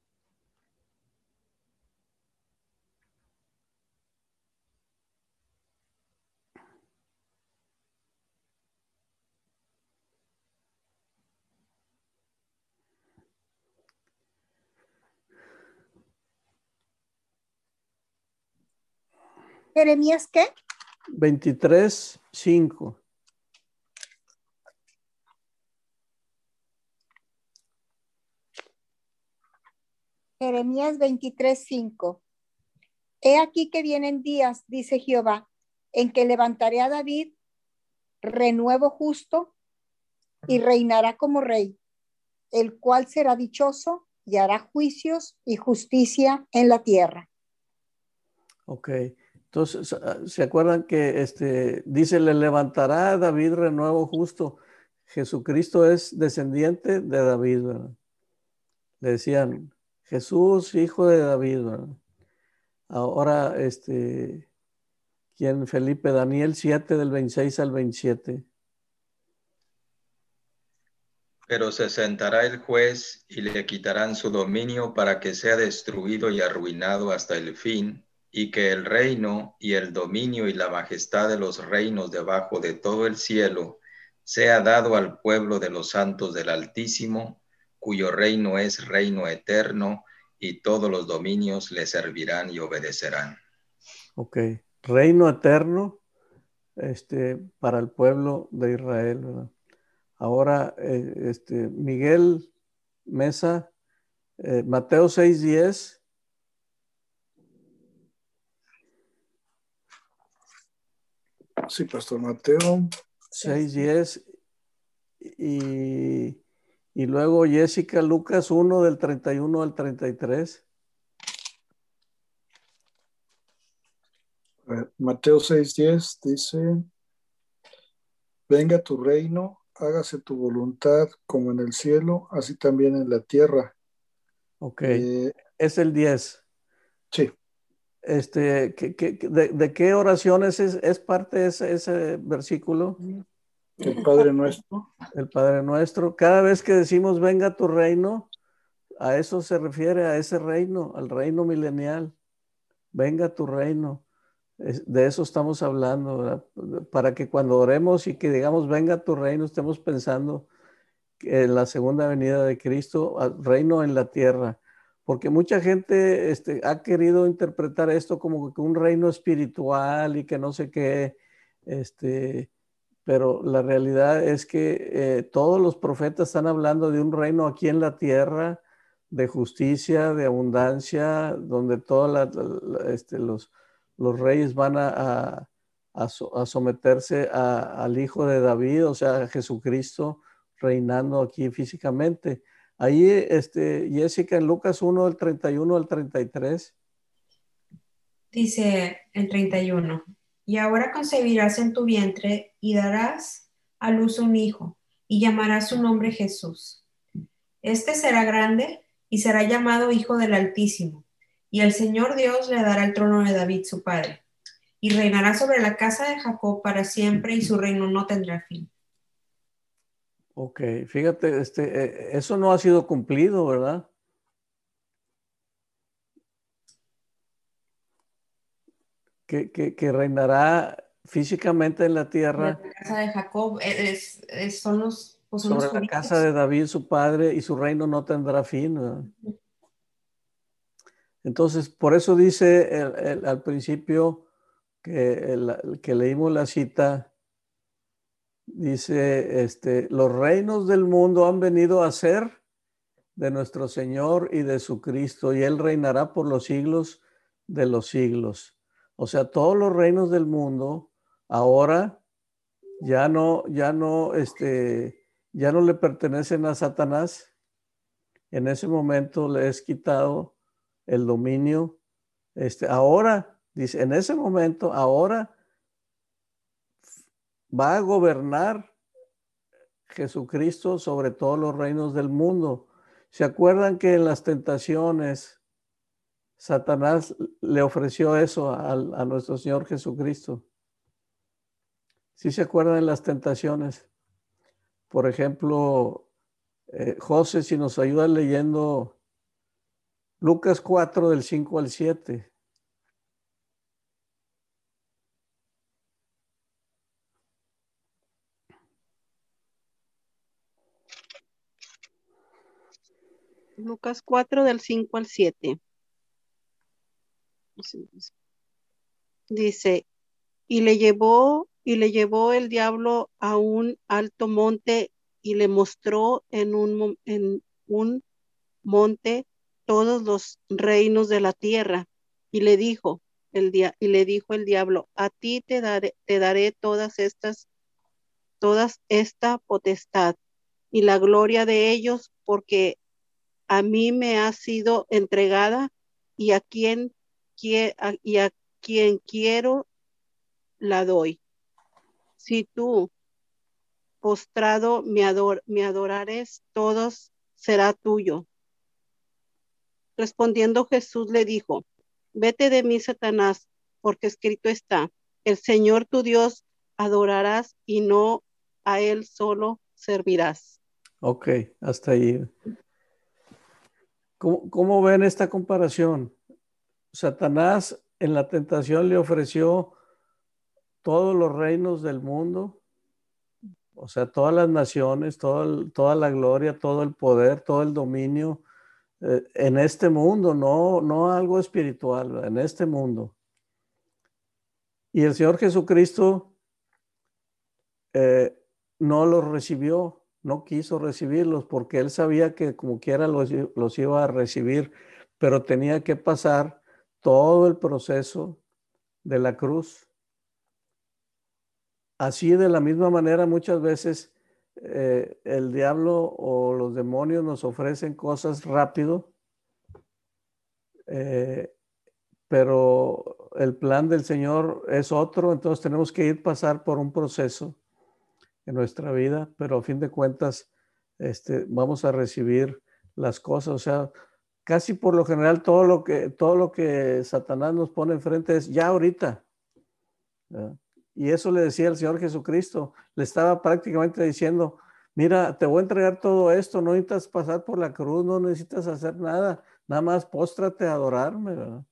¿Jeremías qué? veintitrés cinco. Jeremías veintitrés cinco. He aquí que vienen días, dice Jehová, en que levantaré a David, renuevo justo, y reinará como rey, el cual será dichoso y hará juicios y justicia en la tierra. Ok. Entonces, ¿se acuerdan que este, dice, le levantará a David renuevo justo? Jesucristo es descendiente de David, ¿verdad? Le decían, Jesús, hijo de David, ¿verdad? Ahora, este, ¿quién? Felipe, Daniel siete del veintiséis al veintisiete. Pero se sentará el juez y le quitarán su dominio para que sea destruido y arruinado hasta el fin, y que el reino y el dominio y la majestad de los reinos debajo de todo el cielo sea dado al pueblo de los santos del Altísimo, cuyo reino es reino eterno, y todos los dominios le servirán y obedecerán. Ok, reino eterno este, para el pueblo de Israel, ¿verdad? Ahora, eh, este, Miguel Mesa, eh, Mateo seis diez. Sí, Pastor Mateo. seis diez y, Y luego Jessica, Lucas uno del treinta y uno al treinta y tres. Mateo seis diez dice, venga tu reino, hágase tu voluntad como en el cielo, así también en la tierra. Ok, Eh, es el diez. sí, Este, ¿qué- qué- de, de qué oraciones es, es parte ese, ese versículo? el Padre Nuestro. El Padre Nuestro. Cada vez que decimos venga tu reino, a eso se refiere, a ese reino, al reino milenial. Venga tu reino. Es- de eso estamos hablando, ¿verdad? Para que cuando oremos y que digamos venga tu reino, estemos pensando que en la segunda venida de Cristo, al reino en la tierra. Porque mucha gente este, ha querido interpretar esto como que un reino espiritual y que no sé qué, este, pero la realidad es que eh, todos los profetas están hablando de un reino aquí en la tierra, de justicia, de abundancia, donde todos este, los, los reyes van a, a, a, so, a someterse a, al Hijo de David, o sea, a Jesucristo reinando aquí físicamente. Ahí, este, Jessica, en Lucas uno, del treinta y uno al treinta y tres. Dice el treinta y uno, y ahora concebirás en tu vientre y darás a luz un hijo, y llamarás su nombre Jesús. Este será grande y será llamado Hijo del Altísimo, y el Señor Dios le dará el trono de David su padre, y reinará sobre la casa de Jacob para siempre, y su reino no tendrá fin. Ok, fíjate, este, eh, eso no ha sido cumplido, ¿verdad? Que, que, que reinará físicamente en la tierra La casa de Jacob es, es, son los, pues son sobre los la casa judíos. de David, su padre, y su reino no tendrá fin, ¿verdad? Entonces, por eso dice el, el, al principio que, el, que leímos la cita, dice, este, los reinos del mundo han venido a ser de nuestro Señor y de su Cristo, y Él reinará por los siglos de los siglos. O sea, todos los reinos del mundo ahora ya no, ya no, este, ya no le pertenecen a Satanás. En ese momento le es quitado el dominio. Este, ahora, dice, en ese momento, ahora va a gobernar Jesucristo sobre todos los reinos del mundo. ¿Se acuerdan que en las tentaciones Satanás le ofreció eso a, a nuestro Señor Jesucristo? ¿Sí se acuerdan de las tentaciones? Por ejemplo, eh, José, si nos ayuda leyendo Lucas cuatro del cinco al siete. Lucas cuatro del cinco al siete. Dice, y le llevó y le llevó el diablo a un alto monte y le mostró en un, en un monte todos los reinos de la tierra y le dijo el dia, y le dijo el diablo, a ti te daré, te daré todas estas todas esta potestad y la gloria de ellos, porque a mí me ha sido entregada y a quien y a quien quiero la doy. Si tú postrado me, ador, me adorares, todos será tuyo. Respondiendo Jesús le dijo, vete de mí, Satanás, porque escrito está, el Señor tu Dios adorarás y no a él solo servirás. Ok, hasta ahí. ¿Cómo, cómo ven esta comparación? Satanás en la tentación le ofreció todos los reinos del mundo, o sea, todas las naciones, todo el, toda la gloria, todo el poder, todo el dominio eh, en este mundo, no, no algo espiritual, en este mundo. Y el Señor Jesucristo eh, no los recibió, no quiso recibirlos porque Él sabía que como quiera los, los iba a recibir, pero tenía que pasar todo el proceso de la cruz. Así de la misma manera muchas veces eh, el diablo o los demonios nos ofrecen cosas rápido, eh, pero el plan del Señor es otro, entonces tenemos que ir pasar por un proceso en nuestra vida, pero a fin de cuentas este, vamos a recibir las cosas. O sea, casi por lo general todo lo que, todo lo que Satanás nos pone enfrente es ya ahorita. ¿Verdad? Y eso le decía el Señor Jesucristo. Le estaba prácticamente diciendo, mira, te voy a entregar todo esto, no necesitas pasar por la cruz, no necesitas hacer nada, nada más póstrate a adorarme, ¿verdad?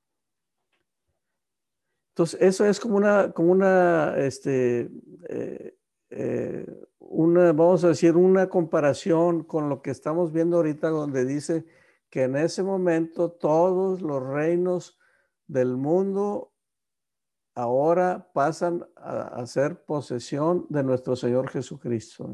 Entonces, eso es como una, como una, este, eh, eh, una, vamos a decir, una comparación con lo que estamos viendo ahorita, donde dice que en ese momento todos los reinos del mundo ahora pasan a, a ser posesión de nuestro Señor Jesucristo.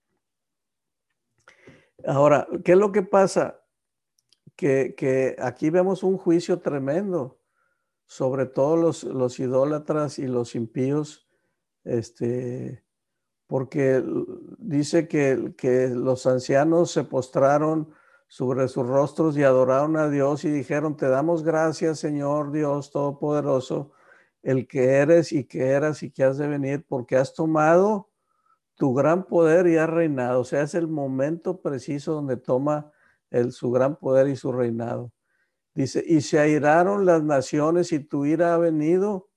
Ahora, ¿qué es lo que pasa? Que, que aquí vemos un juicio tremendo sobre todos los, los idólatras y los impíos, este, porque dice que, que los ancianos se postraron sobre sus rostros y adoraron a Dios y dijeron, te damos gracias, Señor Dios Todopoderoso, el que eres y que eras y que has de venir, porque has tomado tu gran poder y has reinado. O sea, es el momento preciso donde toma el, su gran poder y su reinado. Dice, y se airaron las naciones y tu ira ha venido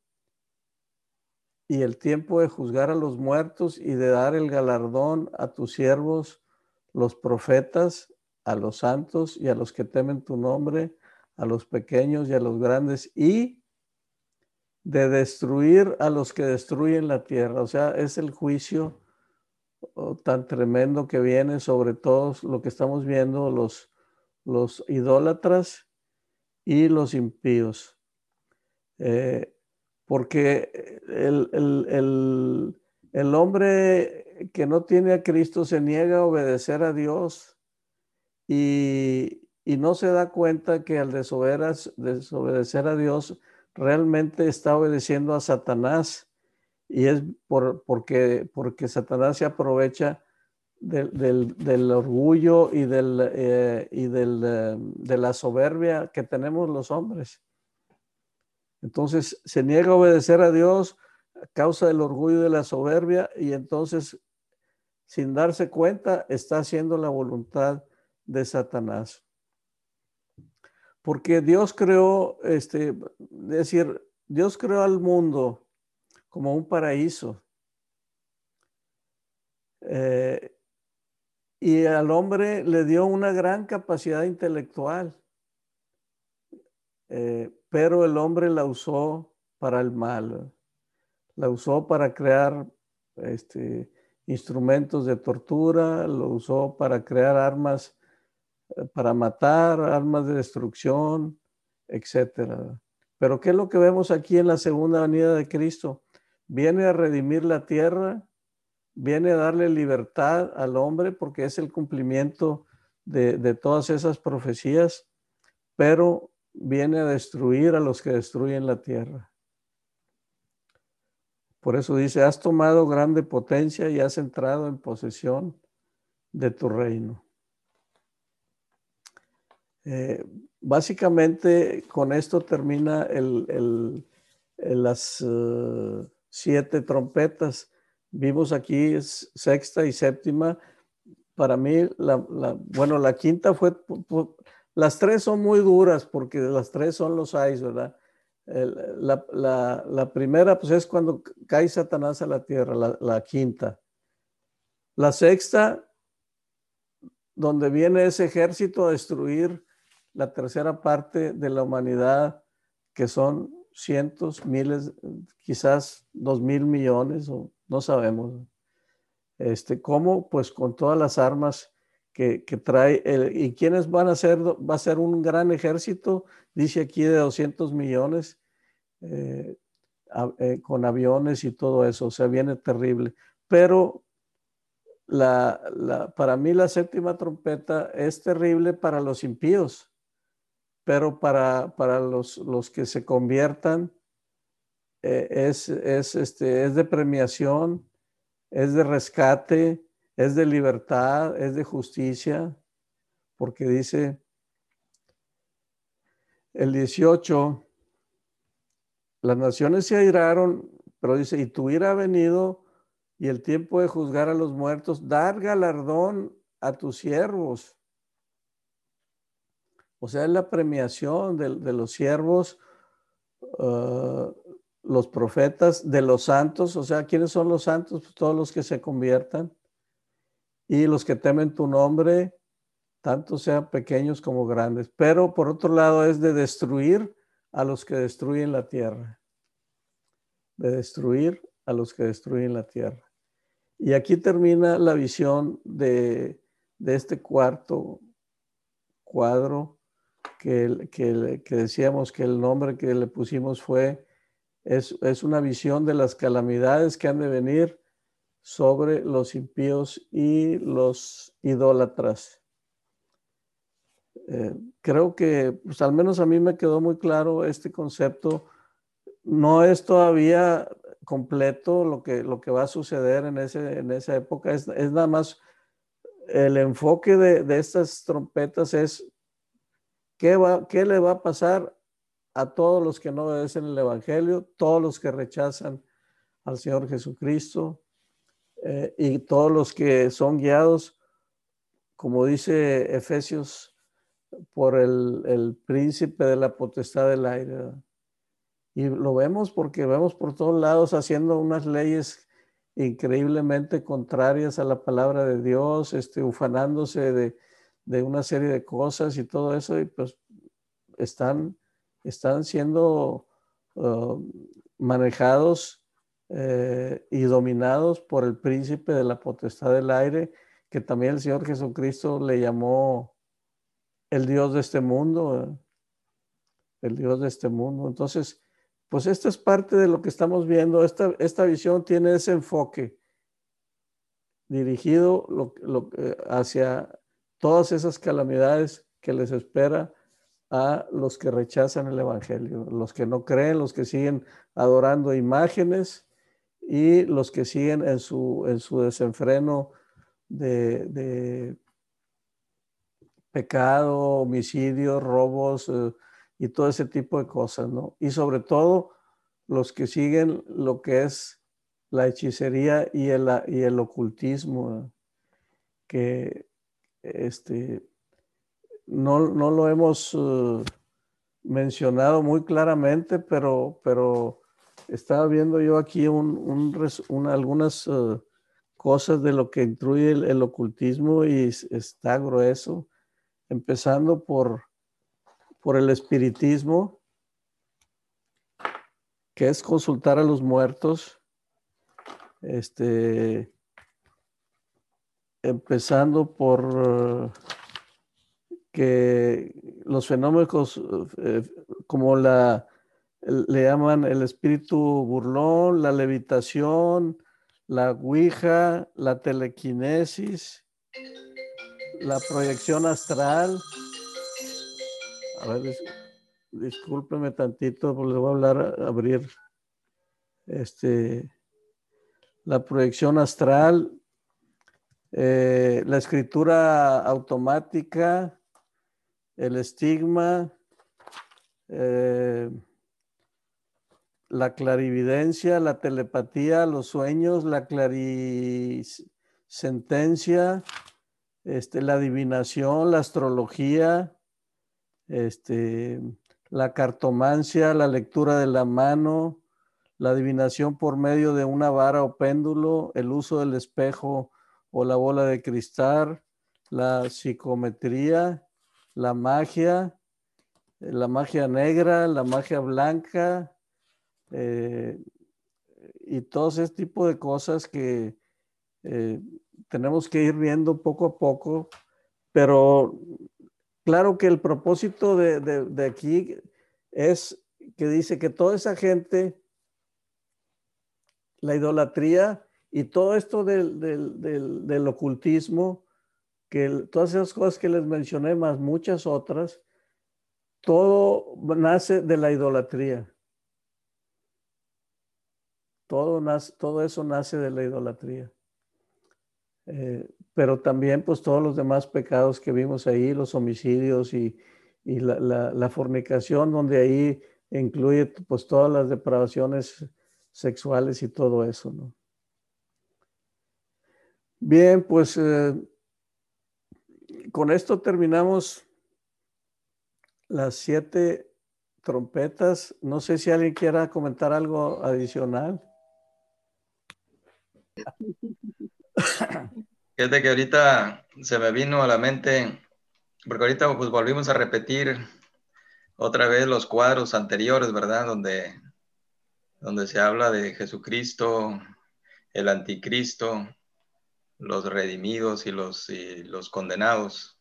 y el tiempo de juzgar a los muertos y de dar el galardón a tus siervos, los profetas, a los santos y a los que temen tu nombre, a los pequeños y a los grandes, y de destruir a los que destruyen la tierra. O sea, es el juicio oh, tan tremendo que viene sobre todos lo que estamos viendo, los, los idólatras y los impíos. Eh, porque el, el, el, el hombre que no tiene a Cristo se niega a obedecer a Dios y, y no se da cuenta que al desobedecer a Dios realmente está obedeciendo a Satanás, y es por, porque, porque Satanás se aprovecha del, del, del orgullo y, del, eh, y del, eh, de la soberbia que tenemos los hombres. Entonces se niega a obedecer a Dios a causa del orgullo y de la soberbia, y entonces sin darse cuenta está haciendo la voluntad de Satanás. Porque Dios creó, este, es decir, Dios creó al mundo como un paraíso. Eh, y al hombre le dio una gran capacidad intelectual. Eh, pero el hombre la usó para el mal. La usó para crear este, instrumentos de tortura, lo usó para crear armas para matar, armas de destrucción, etcétera. Pero ¿qué es lo que vemos aquí en la segunda venida de Cristo? Viene a redimir la tierra, viene a darle libertad al hombre porque es el cumplimiento de, de todas esas profecías, pero viene a destruir a los que destruyen la tierra. Por eso dice, has tomado grande potencia y has entrado en posesión de tu reino. Eh, básicamente con esto termina el, el, el, las uh, siete trompetas. Vimos aquí sexta y séptima. Para mí, la, la, bueno, la quinta fue, las tres son muy duras porque las tres son los ais, ¿verdad? El, la, la, la primera pues es cuando cae Satanás a la tierra, la, la quinta. La sexta, donde viene ese ejército a destruir la tercera parte de la humanidad, que son cientos, miles, quizás dos mil millones, o no sabemos. Este, ¿Cómo? Pues con todas las armas que, que trae. El, ¿Y quiénes van a ser? Va a ser un gran ejército, dice aquí, de doscientos millones, eh, a, eh, con aviones y todo eso. O sea, viene terrible. Pero la, la, para mí la séptima trompeta es terrible para los impíos. Pero para, para los, los que se conviertan eh, es, es, este, es de premiación, es de rescate, es de libertad, es de justicia, porque dice el dieciocho, las naciones se airaron, pero dice, y tu ira ha venido y el tiempo de juzgar a los muertos, dar galardón a tus siervos. O sea, es la premiación de, de los siervos, uh, los profetas, de los santos. O sea, ¿quiénes son los santos? Pues todos los que se conviertan y los que temen tu nombre, tanto sean pequeños como grandes. Pero por otro lado es de destruir a los que destruyen la tierra. De destruir a los que destruyen la tierra. Y aquí termina la visión de, de este cuarto cuadro que, que, que decíamos que el nombre que le pusimos fue, es, es una visión de las calamidades que han de venir sobre los impíos y los idólatras. Eh, creo que, pues al menos a mí me quedó muy claro este concepto. No es todavía completo lo que, lo que va a suceder en, ese, en esa época. Es, es nada más el enfoque de, de estas trompetas es ¿qué, va, qué le va a pasar a todos los que no obedecen el Evangelio, todos los que rechazan al Señor Jesucristo eh, y todos los que son guiados, como dice Efesios, por el, el príncipe de la potestad del aire. Y lo vemos porque vemos por todos lados haciendo unas leyes increíblemente contrarias a la palabra de Dios, este, ufanándose de, de una serie de cosas y todo eso, y pues están, están siendo uh, manejados eh, y dominados por el príncipe de la potestad del aire, que también el Señor Jesucristo le llamó el Dios de este mundo, ¿eh? El Dios de este mundo. Entonces, pues esta es parte de lo que estamos viendo. Esta, esta visión tiene ese enfoque dirigido lo, lo, hacia todas esas calamidades que les espera a los que rechazan el Evangelio, los que no creen, los que siguen adorando imágenes y los que siguen en su, en su desenfreno de, de pecado, homicidios, robos eh, y todo ese tipo de cosas, ¿no? Y sobre todo los que siguen lo que es la hechicería y el, y el ocultismo, ¿eh? Que este, no, no lo hemos uh, mencionado muy claramente, pero, pero estaba viendo yo aquí un, un, un, algunas uh, cosas de lo que incluye el, el ocultismo y está grueso, empezando por, por el espiritismo, que es consultar a los muertos, este, empezando por uh, que los fenómenos eh, como la, le llaman el espíritu burlón, la levitación, la ouija, la telequinesis, la proyección astral. A ver, dis, discúlpeme tantito, porque les voy a hablar, a abrir este, la proyección astral, eh, la escritura automática, el estigma, eh, la clarividencia, la telepatía, los sueños, la clarisentencia, este, la adivinación, la astrología, este, la cartomancia, la lectura de la mano, la adivinación por medio de una vara o péndulo, el uso del espejo o la bola de cristal, la psicometría, la magia, la magia negra, la magia blanca, eh, y todo ese tipo de cosas que eh, tenemos que ir viendo poco a poco, pero claro que el propósito de, de, de aquí es que dice que toda esa gente, la idolatría y todo esto del, del, del, del ocultismo, que el, todas esas cosas que les mencioné, más muchas otras, todo nace de la idolatría. Todo, nace, todo eso nace de la idolatría. Eh, pero también pues todos los demás pecados que vimos ahí, los homicidios y, y la, la, la fornicación, donde ahí incluye pues todas las depravaciones sexuales y todo eso, ¿no? Bien, pues eh, con esto terminamos las siete trompetas. No sé si alguien quiera comentar algo adicional. Fíjate que ahorita se me vino a la mente, porque ahorita pues volvimos a repetir otra vez los cuadros anteriores, ¿verdad? Donde, donde se habla de Jesucristo, el anticristo, los redimidos y los, y los condenados.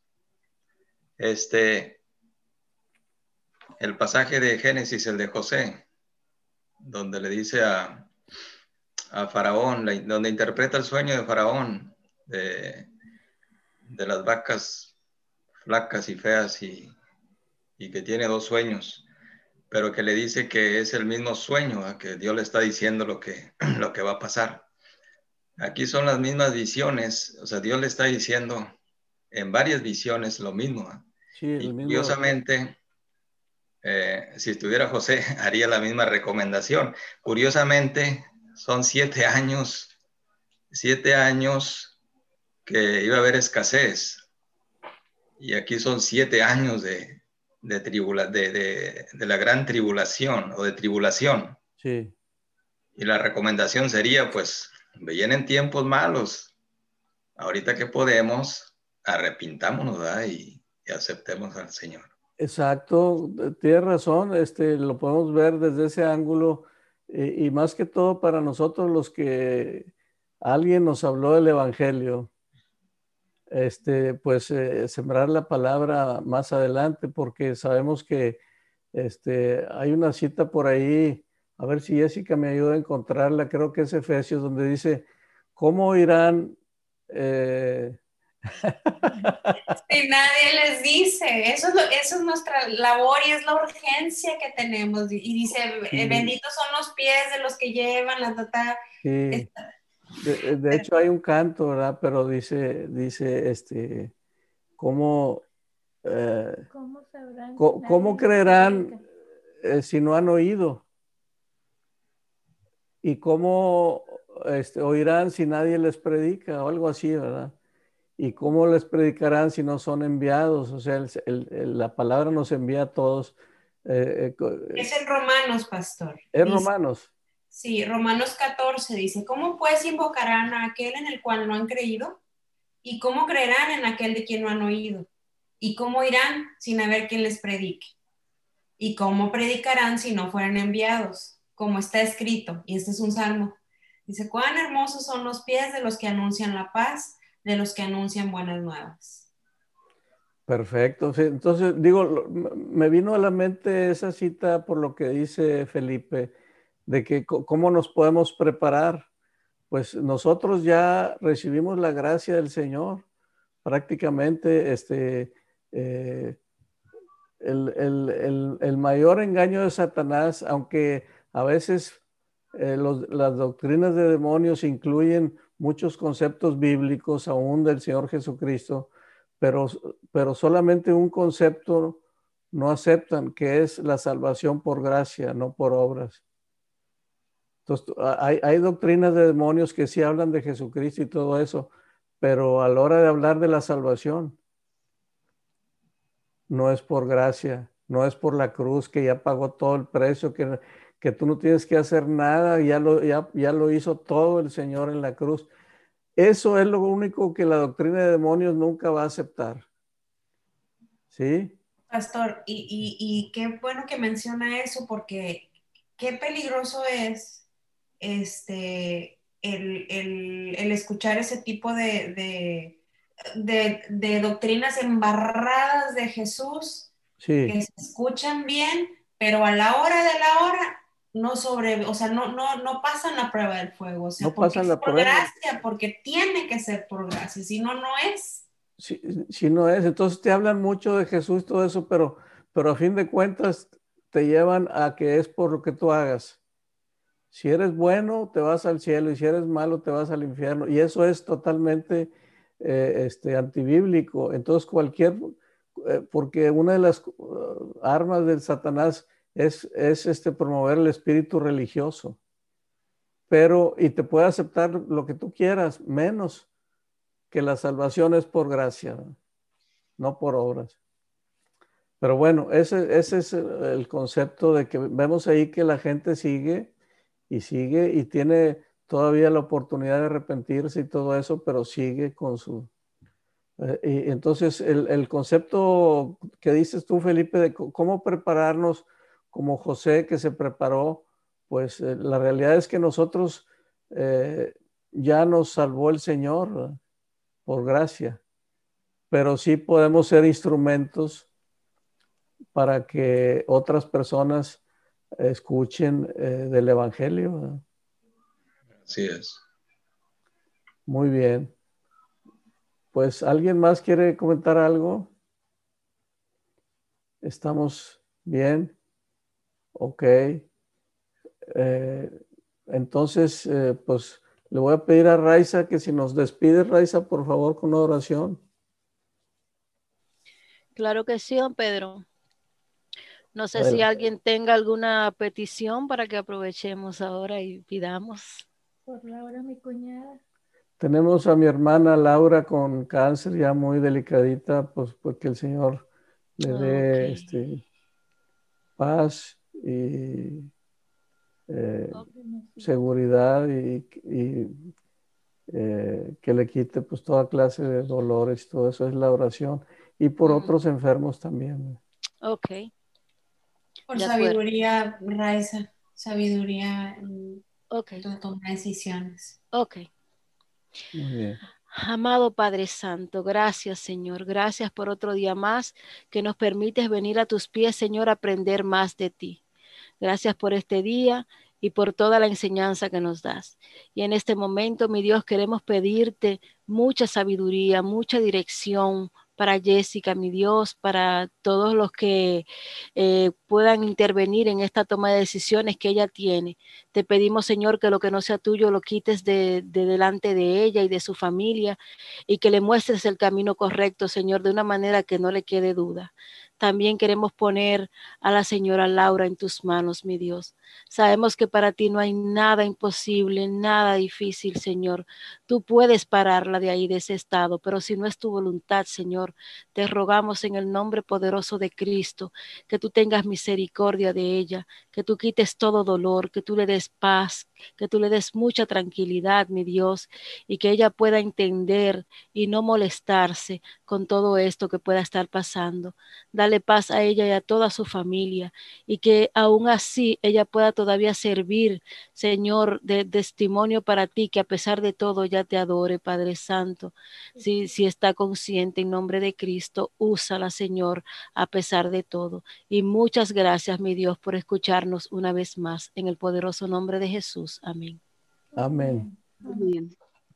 Este, el pasaje de Génesis, el de José, donde le dice a, a Faraón, donde interpreta el sueño de Faraón, de, de las vacas flacas y feas y, y que tiene dos sueños, pero que le dice que es el mismo sueño, ¿eh? Que Dios le está diciendo lo que, lo que va a pasar. Aquí son las mismas visiones, o sea, Dios le está diciendo en varias visiones lo mismo. ¿eh? Sí, y el mismo. Curiosamente, eh, si estuviera José, haría la misma recomendación. Curiosamente, son siete años, siete años que iba a haber escasez. Y aquí son siete años de, de, tribula, de, de, de la gran tribulación o de tribulación. Sí. Y la recomendación sería, pues, vienen tiempos malos. Ahorita que podemos, arrepintámonos, ¿verdad? Y, y aceptemos al Señor. Exacto, tienes razón, este, lo podemos ver desde ese ángulo eh, y más que todo para nosotros los que alguien nos habló del Evangelio, este, pues eh, sembrar la palabra más adelante porque sabemos que este, hay una cita por ahí, a ver si Jessica me ayuda a encontrarla, creo que es Efesios, donde dice, ¿cómo irán? Eh, Si nadie les dice, eso es, lo, eso es nuestra labor y es la urgencia que tenemos. Y dice, sí, benditos son los pies de los que llevan la tata. sí. De, de hecho hay un canto, ¿verdad? Pero dice, dice, este, ¿cómo, eh, ¿Cómo sabrán? co- ¿cómo creerán eh, si no han oído? ¿Y cómo este, oirán si nadie les predica? O algo así, ¿verdad? ¿Y cómo les predicarán si no son enviados? O sea, el, el, el, la palabra nos envía a todos. Eh, eh, Es en Romanos, pastor. Es dice, Romanos. Sí, Romanos catorce dice, ¿cómo pues invocarán a aquel en el cual no han creído? ¿Y cómo creerán en aquel de quien no han oído? ¿Y cómo irán sin haber quien les predique? ¿Y cómo predicarán si no fueran enviados? Como está escrito, y este es un salmo. Dice, cuán hermosos son los pies de los que anuncian la paz, de los que anuncian buenas nuevas. Perfecto. Sí, entonces, digo, me vino a la mente esa cita por lo que dice Felipe, de que cómo nos podemos preparar. Pues nosotros ya recibimos la gracia del Señor. Prácticamente, este, eh, el, el, el, el mayor engaño de Satanás, aunque a veces eh, los, las doctrinas de demonios incluyen muchos conceptos bíblicos aún del Señor Jesucristo, pero, pero solamente un concepto no aceptan, que es la salvación por gracia, no por obras. Entonces, hay, hay doctrinas de demonios que sí hablan de Jesucristo y todo eso, pero a la hora de hablar de la salvación, no es por gracia, no es por la cruz que ya pagó todo el precio, que, que tú no tienes que hacer nada, ya lo, ya, ya lo hizo todo el Señor en la cruz. Eso es lo único que la doctrina de demonios nunca va a aceptar. ¿Sí? Pastor, y, y, y qué bueno que menciona eso, porque qué peligroso es este, el, el, el escuchar ese tipo de, de, de, de doctrinas embarradas de Jesús, sí, que se escuchan bien, pero a la hora de la hora no sobre, o sea, no, no, no pasan la prueba del fuego, o sea, no porque pasan es la por prueba. gracia, porque tiene que ser por gracia, si no, no es. Si, si no es, entonces te hablan mucho de Jesús, todo eso, pero, pero a fin de cuentas te llevan a que es por lo que tú hagas. Si eres bueno, te vas al cielo, y si eres malo, te vas al infierno. Y eso es totalmente eh, este, antibíblico. Entonces, cualquier, eh, porque una de las uh, armas del Satanás es, es este, promover el espíritu religioso. Pero, y te puede aceptar lo que tú quieras, menos que la salvación es por gracia, ¿no? No por obras. Pero bueno, ese, ese es el concepto de que vemos ahí que la gente sigue y sigue y tiene todavía la oportunidad de arrepentirse y todo eso, pero sigue con su... Eh, y entonces el, el concepto que dices tú, Felipe, de cómo prepararnos como José que se preparó, pues eh, la realidad es que nosotros eh, ya nos salvó el Señor, ¿verdad? Por gracia, pero sí podemos ser instrumentos para que otras personas escuchen eh, del Evangelio, ¿verdad? Así es. Muy bien. Pues, ¿alguien más quiere comentar algo? ¿Estamos bien? Ok. Eh, entonces, eh, pues, le voy a pedir a Raiza que si nos despide, Raiza, por favor, con una oración. Claro que sí, don Pedro. No sé si Adelante. alguien tenga alguna petición para que aprovechemos ahora y pidamos. Por Laura, mi cuñada. Tenemos a mi hermana Laura con cáncer ya muy delicadita, pues porque el Señor le dé Okay. este, paz y eh, seguridad y, y eh, que le quite pues toda clase de dolores y todo eso es la oración. Y por Mm. otros enfermos también. Ok. Por De acuerdo. sabiduría, Raiza, sabiduría en Ok. tu toma de decisiones. Ok. Muy bien. Amado Padre Santo, gracias, Señor. Gracias por otro día más que nos permites venir a tus pies, Señor, a aprender más de ti. Gracias por este día y por toda la enseñanza que nos das. Y en este momento, mi Dios, queremos pedirte mucha sabiduría, mucha dirección para Jessica, mi Dios, para todos los que eh, puedan intervenir en esta toma de decisiones que ella tiene. Te pedimos, Señor, que lo que no sea tuyo lo quites de, de delante de ella y de su familia y que le muestres el camino correcto, Señor, de una manera que no le quede duda. También queremos poner a la señora Laura en tus manos, mi Dios. Sabemos que para ti no hay nada imposible, nada difícil, Señor. Tú puedes pararla de ahí, de ese estado, pero si no es tu voluntad, Señor, te rogamos en el nombre poderoso de Cristo, que tú tengas misericordia de ella, que tú quites todo dolor, que tú le des paz, que tú le des mucha tranquilidad, mi Dios, y que ella pueda entender y no molestarse con todo esto que pueda estar pasando. Dale paz a ella y a toda su familia y que aún así ella pueda todavía servir, Señor, de testimonio para ti, que a pesar de todo ya te adore, Padre Santo. Si, si está consciente en nombre de Cristo, úsala, Señor, a pesar de todo. Y muchas gracias, mi Dios, por escucharnos una vez más. En el poderoso nombre de Jesús. Amén. Amén. Amén.